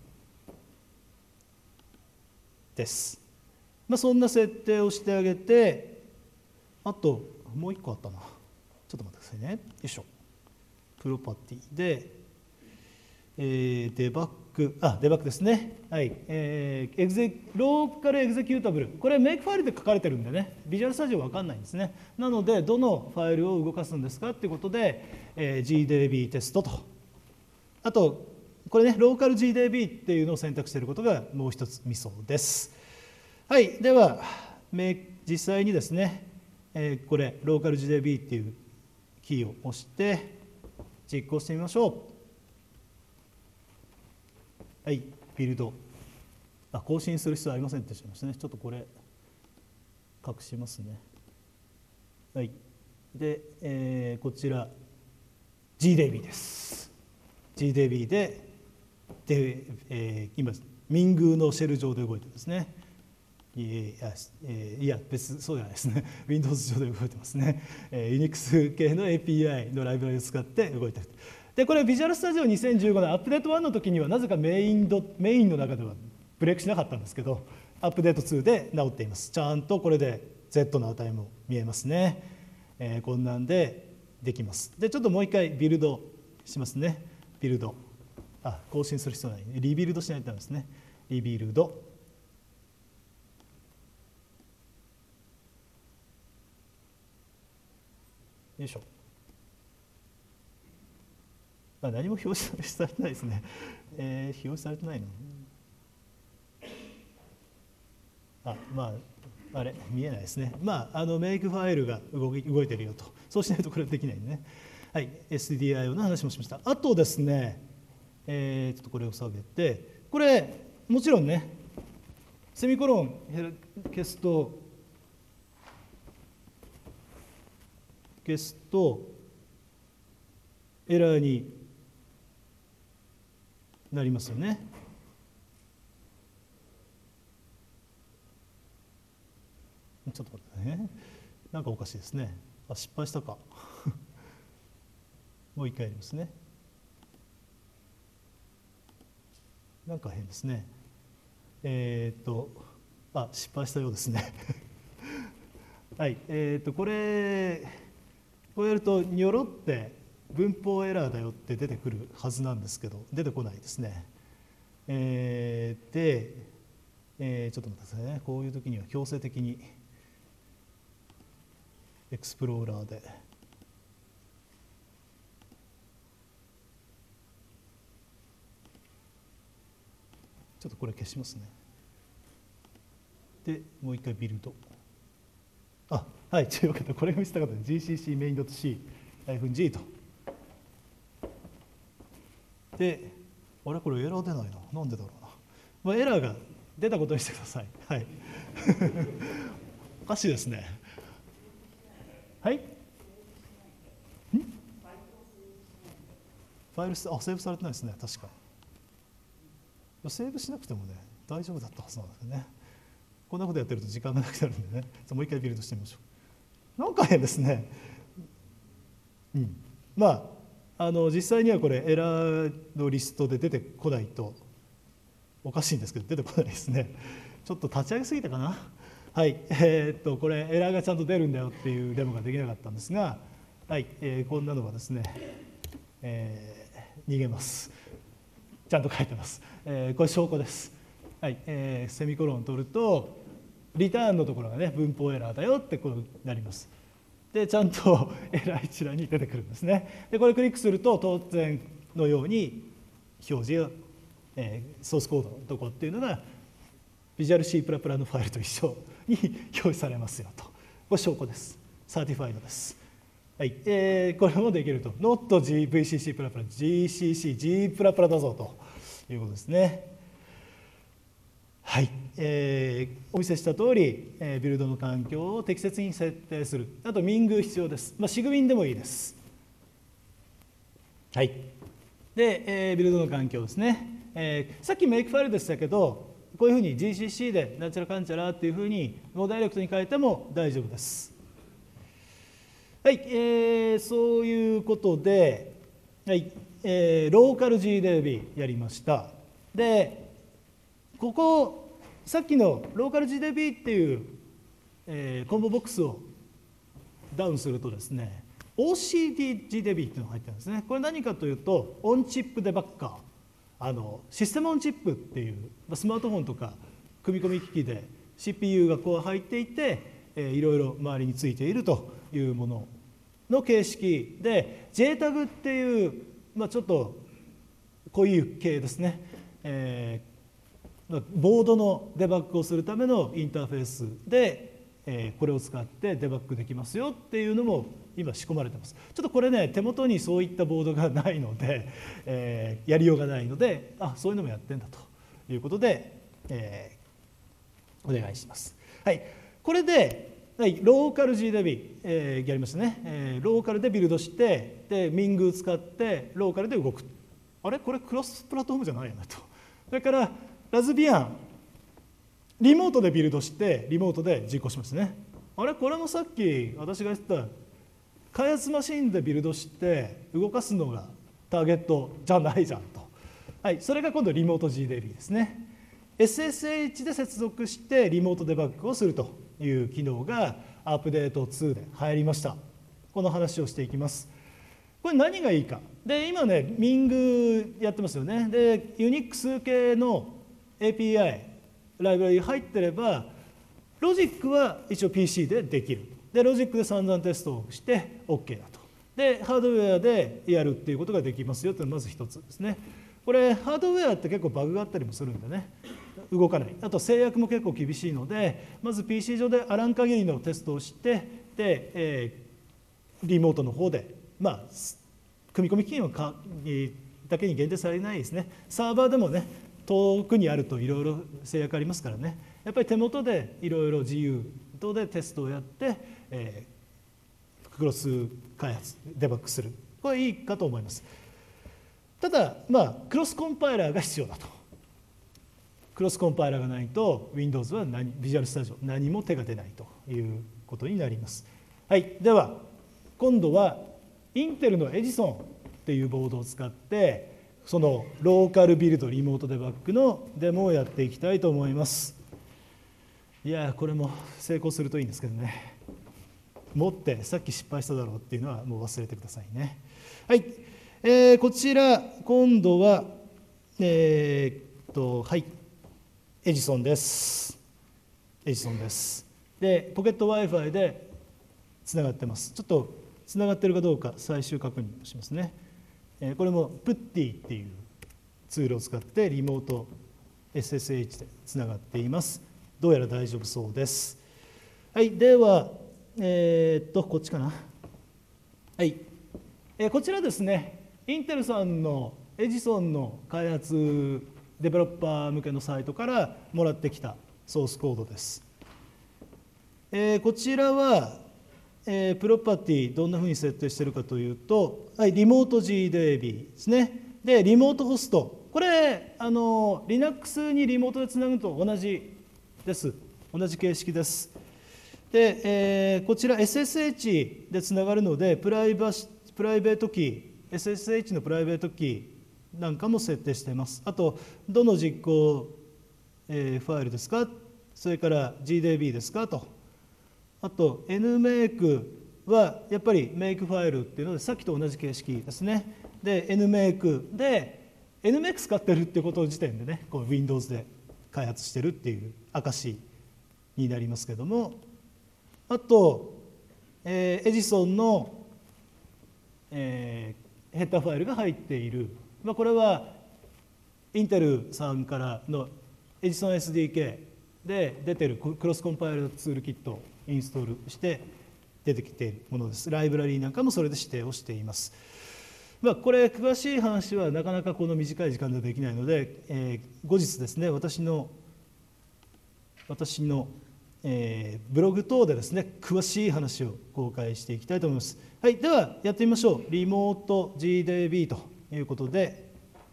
です。まあ、そんな設定をしてあげて、あともう一個あったな。ちょっと待ってくださいね。よいしょ。プロパティで、えー、デバッグ、あ、デバッグですね。はい。えー、エグゼ、ローカルエグゼキュータブル。これメイクファイルで書かれてるんでね、ビジュアルスタジオわかんないんですね。なので、どのファイルを動かすんですかっていうことで、えー、ジーディービー テストと。あと、これね、ローカル ジーディービー っていうのを選択していることがもう一つミソです。はい。では、実際にですね、えー、これ、ローカル ジーディービー っていうキーを押して、実行してみましょう。はい、ビルド。あ、更新する必要ありませんってしましたね。ちょっとこれ、隠しますね。はい。で、えー、こちら、ジーディービー です。ジーディービー で、でえー、今、ミングのシェル上で動いてですね。いや、えー、いや別、そうじゃないですね。Windows 上で動いてますね。えー、Unix 系の エーピーアイ のライブラリを使って動いている。で、これ、ビジュアルスタジオにせんじゅうごねんアップデートワンの時には、なぜかメインドメインの中ではブレイクしなかったんですけど、アップデートツーで直っています。ちゃんとこれで Z の値も見えますね。えー、こんなんでできます。で、ちょっともう一回ビルドしますね。ビルド。あ、更新する必要ない。リビルドしないとダメですね。リビルド。よいしょ。あ、何も表示されてないですね。えー、表示されてないの。あ、まあ、あれ、見えないですね。まあ、あのメイクファイルが動き動いてるよと。そうしないとこれはできないんでね。はい、エスディーアイオー の話もしました。あとですね、えー、ちょっとこれを下げて、これ、もちろんね、セミコロン消すと、消すと、エラーになりますよね。ちょっと待ってね。なんかおかしいですね。あ、失敗したか。もう一回やりますね。なんか変ですね。えー、っと、あ、失敗したようですね。はい、えー、っと、これ、こうやると、にょろって文法エラーだよって出てくるはずなんですけど、出てこないですね。えー、で、えー、ちょっと待ってくださいね。こういう時には強制的にエクスプローラーでちょっとこれ消しますね。で、もう一回ビルド。あ、はい、というわけでこれが見せたかった ジーシーシー main.c-g とで、あれこれエラー出ないな。なんでだろうな。まあ、エラーが出たことにしてください。はい。おかしいですね。はい。ん？ファイルス、あ、セーブされてないですね。確かに。セーブしなくてもね、大丈夫だったはずなんですよね。こんなことやってると時間がなくなるんでね。もう一回ビルドしてみましょう。なんか変ですね。うん。まあ、あの実際にはこれエラーのリストで出てこないとおかしいんですけど、出てこないですね。ちょっと立ち上げすぎたかな。はい、えー、っとこれエラーがちゃんと出るんだよっていうデモができなかったんですが、はい、えー、こんなのがですね、えー、逃げます。ちゃんと書いてます。えー、これ証拠です。はい、えー、セミコロンを取るとリターンのところがね文法エラーだよってことになります。でちゃんとエラー一覧に出てくるんですね。でこれクリックすると当然のように表示が、えー、ソースコードのところっていうのがビジュアル C++ のファイルと一緒に表示されますよと。これ証拠です。サーティファイドです。はい、えー、これもできると。not Gブイシーシー++、ジーシーシー、G++ だぞということですね。はい、えー、お見せした通り、えー、ビルドの環境を適切に設定する。あと、ミング必要です。まあ、シグウィンでもいいです。はい。で、えー、ビルドの環境ですね。えー、さっきメイクファイルでしたけど、こういうふうに ジーシーシー でなんちゃらかんちゃらっていうふうにノーダイレクトに変えても大丈夫です。はい、えー、そういうことで、はい、えー、ローカル ジーディービー やりました。で、ここ、さっきのローカル ジーディービー っていう、えー、コンボボックスをダウンするとですね、オーシーディージーディービー っていうのが入ってるんですね。これ何かというと、オンチップデバッカー。あのシステムオンチップっていうスマートフォンとか組み込み機器で シーピーユー がこう入っていて、えー、いろいろ周りについているというものの形式で ジェイタグ っていう、まあ、ちょっとこういう系ですね、えー、ボードのデバッグをするためのインターフェースで、えー、これを使ってデバッグできますよっていうのも今仕込まれてます。ちょっとこれね手元にそういったボードがないので、えー、やりようがないので、あ、そういうのもやってんだということで、えー、お願いします。はい、これで、はい、ローカル ジーディービー、えー、やりましたね、えー。ローカルでビルドしてでミング使ってローカルで動く。あれこれクロスプラットフォームじゃないよねと。それからラズビアンリモートでビルドしてリモートで実行しましたね。あれこれもさっき私が言ってた開発マシンでビルドして動かすのがターゲットじゃないじゃんと。はい、それが今度リモート ジーディービー ですね。エスエスエイチ で接続してリモートデバッグをするという機能がアップデートツーで入りました。この話をしていきます。これ何がいいか。で、今ね、ミングやってますよね。で、ユニックス系の エーピーアイ、ライブラリ入ってれば、ロジックは一応 ピーシー でできる。で、ロジックで散々テストをして OK だと。で、ハードウェアでやるっていうことができますよというのがまず一つですね。これ、ハードウェアって結構バグがあったりもするんでね、動かない。あと制約も結構厳しいので、まず ピーシー 上であらん限りのテストをして、で、えー、リモートの方で、まあ、組み込み機器のかだけに限定されないですね。サーバーでもね、遠くにあるといろいろ制約ありますからね。やっぱり手元でいろいろ自由度でテストをやって、えー、クロス開発、デバッグする。これいいかと思います。ただ、まあ、クロスコンパイラーが必要だと。クロスコンパイラーがないと Windows は何、ビジュアルスタジオ何も手が出ないということになります。はい、では今度はインテルのエジソンっていうボードを使ってそのローカルビルドリモートデバッグのデモをやっていきたいと思います。いやこれも成功するといいんですけどね。持ってさっき失敗しただろうっていうのはもう忘れてくださいね。はい、えー、こちら今度はえー、っとはいエジソンです。エジソンです。でポケット Wi-Fi でつながってます。ちょっとつながっているかどうか最終確認をしますね。えー、これもプッティっていうツールを使ってリモート エスエスエイチ でつながっています。どうやら大丈夫そうです。はい、では、えー、っと、こっちかな。はい、えー、こちらですね、インテルさんのエジソンの開発デベロッパー向けのサイトからもらってきたソースコードです。えー、こちらは、えー、プロパティどんなふうに設定しているかというと、はい、リモート ジーディービー ですね。で、リモートホスト。これ、あの、Linux にリモートでつなぐと同じです。同じ形式です。で、えー、こちら エスエスエイチ でつながるので、プライバシ、プライベートキー、エスエスエイチ のプライベートキーなんかも設定しています。あと、どの実行、えー、ファイルですか、それから ジーディービー ですかと。あと nmake はやっぱりメイクファイルっていうのでさっきと同じ形式ですね。で nmake で nmake 使ってるっていうことの時点でね、こう Windows で開発してるっていう証になりますけども、あと、えー、エジソンの、えー、ヘッダーファイルが入っている、まあ、これはインテルさんからのエジソン エスディーケー で出てるクロスコンパイルツールキットインストールして出てきているものです。ライブラリーなんかもそれで指定をしています。まあ、これ詳しい話はなかなかこの短い時間ではできないので、えー、後日ですね、私の私の、えー、ブログ等でですね、詳しい話を公開していきたいと思います。はい、ではやってみましょう。リモート ジーディービー ということで、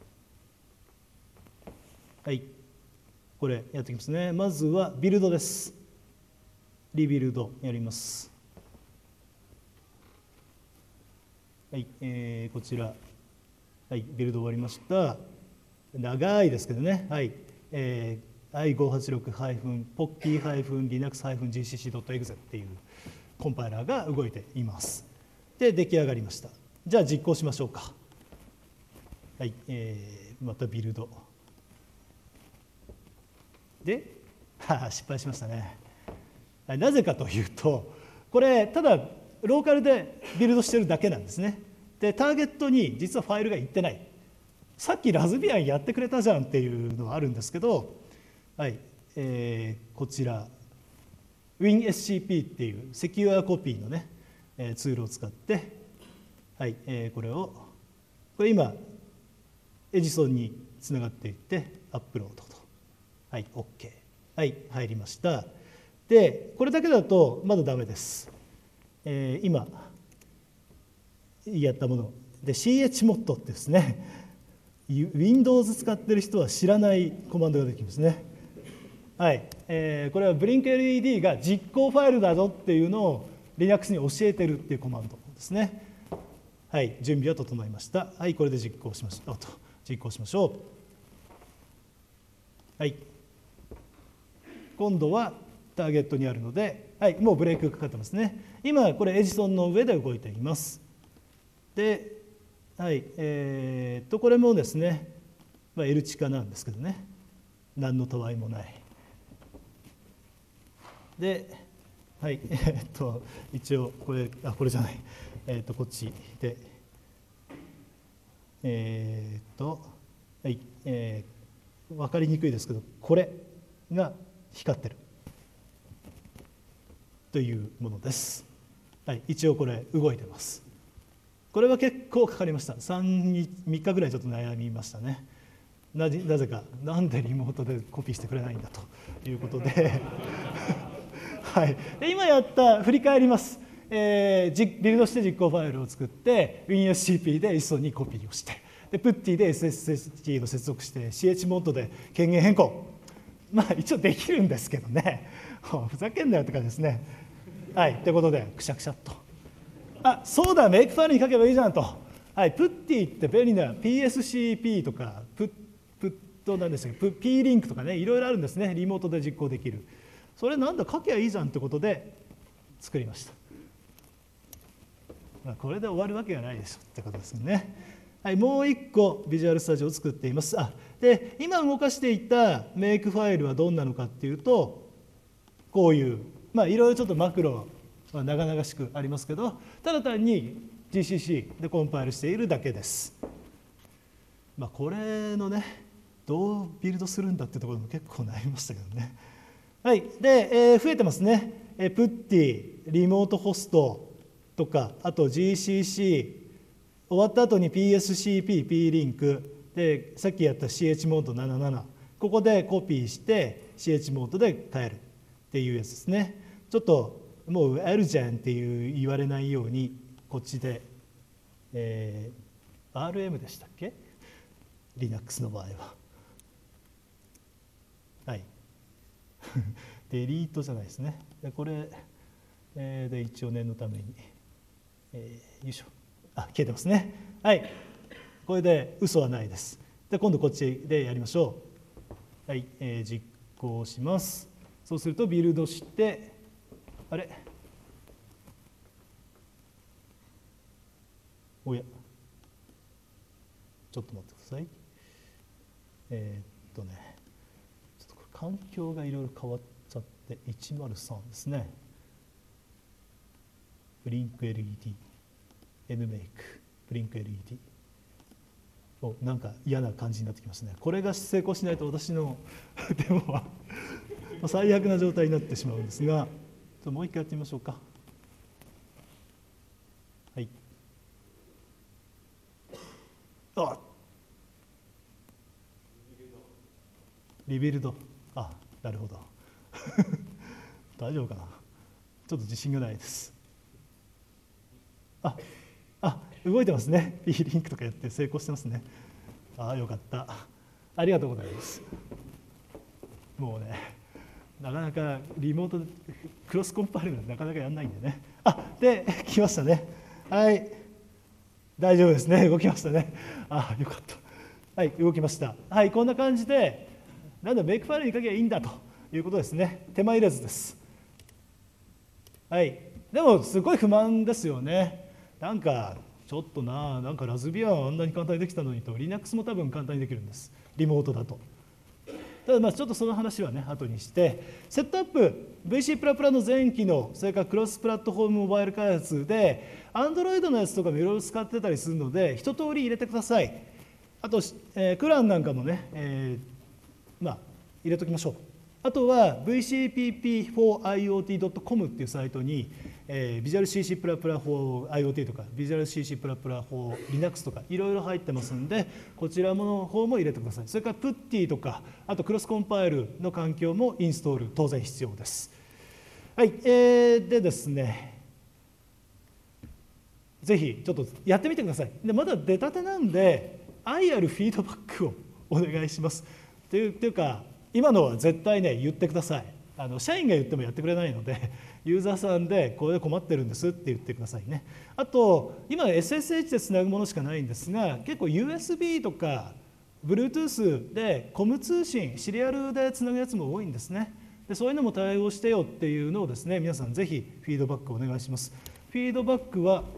はい、これやっていきますね。まずはビルドです。リビルドやります。はい、えー、こちら、はい、ビルド終わりました。長いですけどね、はい、えー、アイごーはちろく ポッキー リナックス ジーシーシー ドットエグゼ っていうコンパイラーが動いています。で、出来上がりました。じゃあ実行しましょうか。はい、えー、またビルド。で、はあ、失敗しましたね。なぜかというと、これただローカルでビルドしてるだけなんですね。でターゲットに実はファイルがいってない。さっきラズビアンやってくれたじゃんっていうのはあるんですけど、はい、えー、こちら ウィンエスシーピー っていうセキュアコピーのね、えー、ツールを使って、はい、えー、これをこれ今エジソンにつながっていってアップロードと、はい OK、 はい、入りました。でこれだけだとまだダメです。えー、今やったもので シーエイチモッド ってですね、 Windows 使ってる人は知らないコマンドができますね。はい、えー、これは ブリンクエルイーディー が実行ファイルだぞっていうのを Linux に教えてるっていうコマンドですね。はい、準備は整いました。はい、これで実行しましょうと実行しましょう。はい、今度はターゲットにあるので、はい、もうブレーキがかかってますね。今これエジソンの上で動いています。で、はい、えー、とこれもですね、まあ、L 地下なんですけどね、何のたわいもない。で、はい、えー、っと一応これあこれじゃない、えー、っとこっちで、えー、っとはい、えー、分かりにくいですけど、これが光ってるというものです。はい、一応これ動いてます。これは結構かかりました。さん、みっかぐらいちょっと悩みましたね。なぜ、なぜか、なんでリモートでコピーしてくれないんだということで、はい、で今やった振り返ります。えー、ビルドして実行ファイルを作って ウィンエスシーピー で エジソンにコピーをして、でプッティで エスエスエスキー の接続して シーエイチ モッドで権限変更。まあ一応できるんですけどね、ふざけんなよって感じですね。はい、ということでくしゃくしゃっと、あ、そうだ、メイクファイルに書けばいいじゃんと。はい、プッティって便利な ピーエスシーピー とかプップットなんですけど P リンクとかね、いろいろあるんですね。リモートで実行できる。それなんだ書けばいいじゃんってことで作りました。まあ、これで終わるわけがないでしょってことですよね。はい、もう一個ビジュアルスタジオを作っています。あで今動かしていたメイクファイルはどんなのかっていうと、こういうまあいろいろちょっとマクロは長々しくありますけど、ただ単に ジーシーシー でコンパイルしているだけです。まあ、これのねどうビルドするんだっていうところも結構悩みましたけどね。はい、で、えー、増えてますね。えー、プッティ、リモートホストとか、あと ジーシーシー、 終わった後に ピーエスシーピー、P リンクで、さっきやった シーエイチ モードななじゅうなな、ここでコピーして シーエイチ モードで変えるっていうやつですね。ちょっともうあるじゃんっていう言われないように、こっちで、えー、アールエム でしたっけ、 Linux の場合は。はい。デリートじゃないですね。でこれ、えー、で一応念のために、えー、よいしょ、あ、消えてますね。はい、これで嘘はないです。で今度こっちでやりましょう。はい、えー、実行します。そうするとビルドして、あれ、おや、ちょっと待ってください。えー、っとねちょっとこれ環境がいろいろ変わっちゃっていちまるさんですね。ブリンク エルイーディー、 N メイク、ブリンク エルイーディー、お、なんか嫌な感じになってきますね。これが成功しないと私のデモは最悪な状態になってしまうんですが、もう一回やってみましょうか。はい。あ、リビルド、あ、なるほど大丈夫かな、ちょっと自信がないです。あ、あ、動いてますね。P リンクとかやって成功してますね。ああ、よかった。ありがとうございます。もうね、なかなかリモートでクロスコンパイルがなかなかやんないんでね。あ、で、来ましたね。はい。大丈夫ですね。動きましたね。あ、よかった。はい、動きました。はい、こんな感じで、なんだ、メイクファイルに書けばいいんだということですね。手間いらずです。はい。でも、すごい不満ですよね。なんか、ちょっとな、なんかラズビアンあんなに簡単にできたのにと、Linux も多分簡単にできるんです。リモートだと。ただまあちょっとその話はね後にして、セットアップ ブイシー プラプラの全機能、それからクロスプラットフォームモバイル開発で Android のやつとかもいろいろ使ってたりするので一通り入れてください。あと、えー、クランなんかもね、えー、まあ入れときましょう。あとは ブイシーピーピーフォーアイオーティードットコム っていうサイトに、えー、ビジュアル シーシー プラプラ for アイオーティー とかビジュアル シーシー プラプラ for Linux とかいろいろ入ってますんで、こちらの方も入れてください。それから Putty とかあとクロスコンパイルの環境もインストール当然必要です。はい、えー、でですね、ぜひちょっとやってみてください。でまだ出たてなんで愛あるフィードバックをお願いします。という、というか今のは絶対ね言ってください。あの社員が言ってもやってくれないのでユーザーさんでこれで困ってるんですって言ってくださいね。あと今 エスエスエイチ でつなぐものしかないんですが、結構 ユーエスビー とか Bluetooth でコム通信シリアルでつなぐやつも多いんですね。でそういうのも対応してよっていうのをですね、皆さんぜひフィードバックお願いします。フィードバックは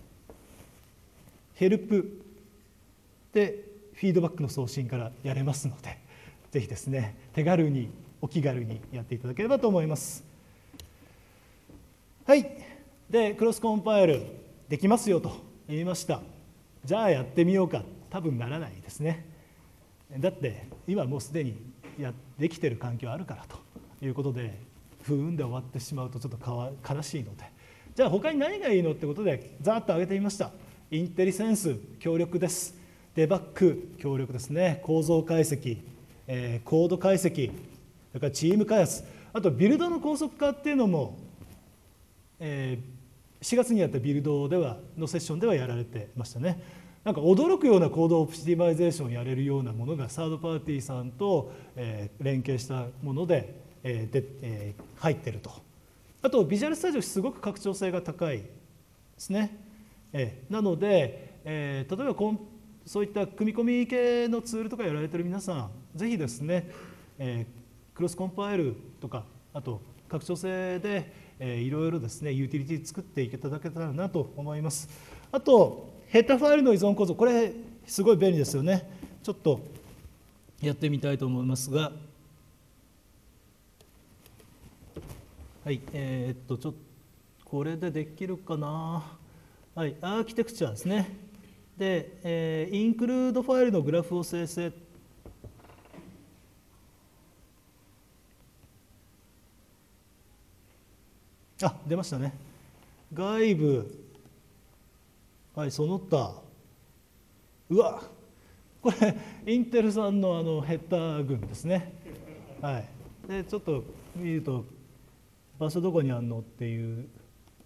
ヘルプでフィードバックの送信からやれますので、ぜひですね手軽にお気軽にやっていただければと思います。はい。でクロスコンパイルできますよと言いました。じゃあやってみようか、多分ならないですね。だって今もうすでにやできてる環境あるからということで不運で終わってしまうとちょっとかわ悲しいので、じゃあ他に何がいいのってことでざーっと上げてみました。インテリセンス強力です。デバッグ強力ですね。構造解析、えー、コード解析、それからチーム開発、あとビルドの高速化っていうのも、えー、しがつにやったビルドではのセッションではやられてましたね。なんか驚くようなコードオプティマイゼーションをやれるようなものがサードパーティーさんと、えー、連携したもので、えーでえー、入ってると。あとビジュアルスタジオすごく拡張性が高いですね。えー、なので、えー、例えばこんそういった組み込み系のツールとかやられてる皆さん、ぜひですね、えー、クロスコンパイルとかあと拡張性で、えー、いろいろですねユーティリティ作っていただけたらなと思います。あとヘッダーファイルの依存構造、これすごい便利ですよね。ちょっとやってみたいと思いますが、はい、えー、っとちょっとこれでできるかな。はい、アーキテクチャですね。で、えー、インクルードファイルのグラフを生成。あ、出ましたね。外部、はい、その他、 うわ、これインテルさんのあのヘッダー群ですね。はい、でちょっと見ると場所どこにあるのっていう、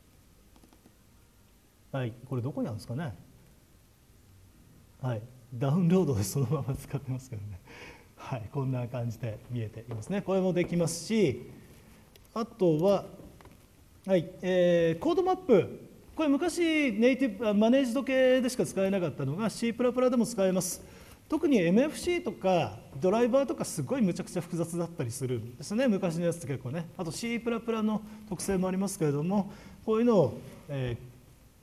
はい、これどこにあるんですかね。はい、ダウンロードでそのまま使ってますけどね。はい、こんな感じで見えていますね。これもできますし、あとは、はいえー、コードマップ、これ昔ネイティブマネージド系でしか使えなかったのが C++ でも使えます。特に エムエフシー とかドライバーとかすごいむちゃくちゃ複雑だったりするんですね、昔のやつって結構ね。あと C++ の特性もありますけれども、こういうのを、えー、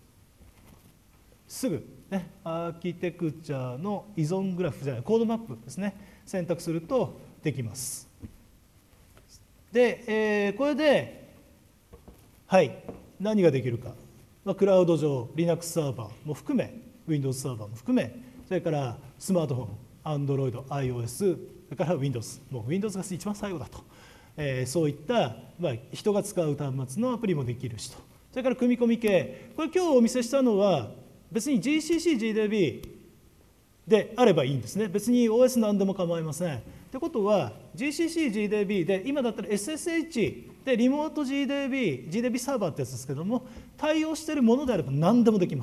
すぐ、ね、アーキテクチャの依存グラフじゃないコードマップですね、選択するとできます。で、えー、これで、はい、何ができるか、まあ、クラウド上 Linux サーバーも含め Windows サーバーも含め、それからスマートフォン Android、iOS、それから Windows、もう Windows が一番最後だと、えー、そういった、まあ、人が使う端末のアプリもできるしと、それから組み込み系、これ今日お見せしたのは別に ジーシーシー、ジーディービー であればいいんですね。別に オーエス 何でも構いません。ってことは ジーシーシー、ジーディービー で今だったら エスエスエイチ でリモート ジーディービー、ジーディービー サーバーってやつですけども、対応しているものであれば何でもできます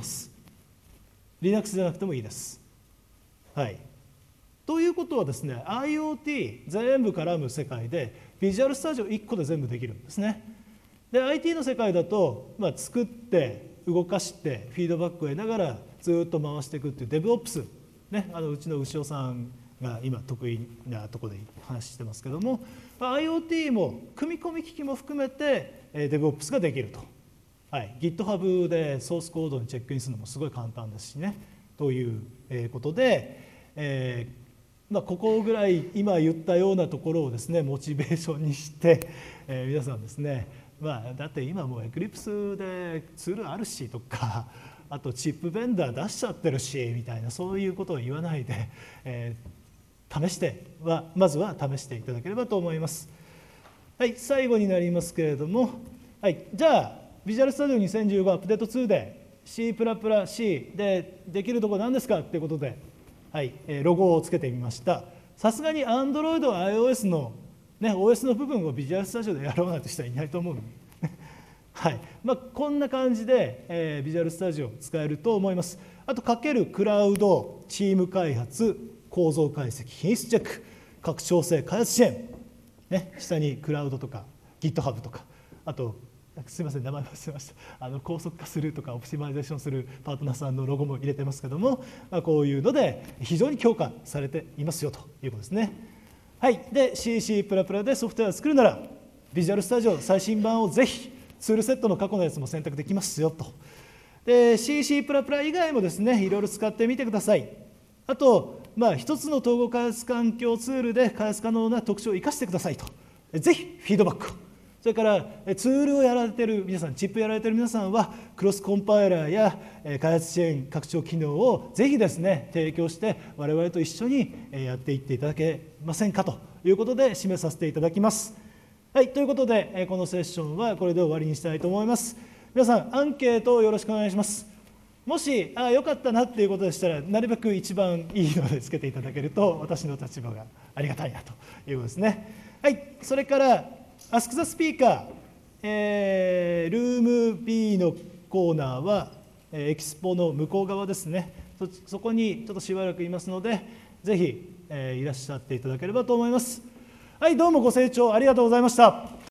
。Linux じゃなくてもいいです。はい。ということはですね、IoT 全部絡む世界で Visual Studio いっこで全部できるんですね。で アイティー の世界だと、まあ、作って動かしてフィードバックを得ながらずっと回していくっていう DevOps、ね、あのうちの牛尾さんが今得意なところで話してますけども、IoT も組み込み機器も含めて DevOps ができると、はい、GitHub でソースコードにチェックインするのもすごい簡単ですしね、ということで、えーまあ、ここぐらい今言ったようなところをですねモチベーションにして、えー、皆さんですね、まあ、だって今もうエクリプスでツールあるしとか、あとチップベンダー出しちゃってるしみたいな、そういうことを言わないで、えー、試してはまずは試していただければと思います。はい、最後になりますけれども、はい、じゃあ Visual Studio にせんじゅうごアップデートツーで C++C でできるところ何ですかっていうことで、はい、ロゴをつけてみました。さすがに Android、iOS のね、オーエス の部分を Visual Studio でやろうなんて人はいないと思うはいまあ、こんな感じで、えー、Visual Studio 使えると思います。あとかけるクラウド、チーム開発、構造解析、品質チェック、拡張性開発支援、ね、下にクラウドとか GitHub とか、あとすみません名前忘れました、あの高速化するとかオプティマイゼーションするパートナーさんのロゴも入れてますけども、まあ、こういうので非常に強化されていますよということですね。はい、で シーシー でソフトウェアを作るなら Visual Studio 最新版をぜひツールセットの過去のやつも選択できますよと。で シーシー 以外もですねいろいろ使ってみてください。あと、まあ、一つの統合開発環境ツールで開発可能な特徴を生かしてくださいと。ぜひフィードバックを、それからツールをやられている皆さん、チップやられている皆さんはクロスコンパイラーや開発支援拡張機能をぜひですね提供して我々と一緒にやっていっていただけませんかということで締めさせていただきます。はい、ということでこのセッションはこれで終わりにしたいと思います。皆さんアンケートをよろしくお願いします。もしあ良かったなっていうことでしたらなるべく一番いいのでつけていただけると私の立場がありがたいなということですね。はい、それからAsk the Speaker、えー、ルーム B のコーナーはエキスポの向こう側ですね。 そ, そこにちょっとしばらくいますのでぜひ、えー、いらっしゃっていただければと思います。はい、どうもご清聴ありがとうございました。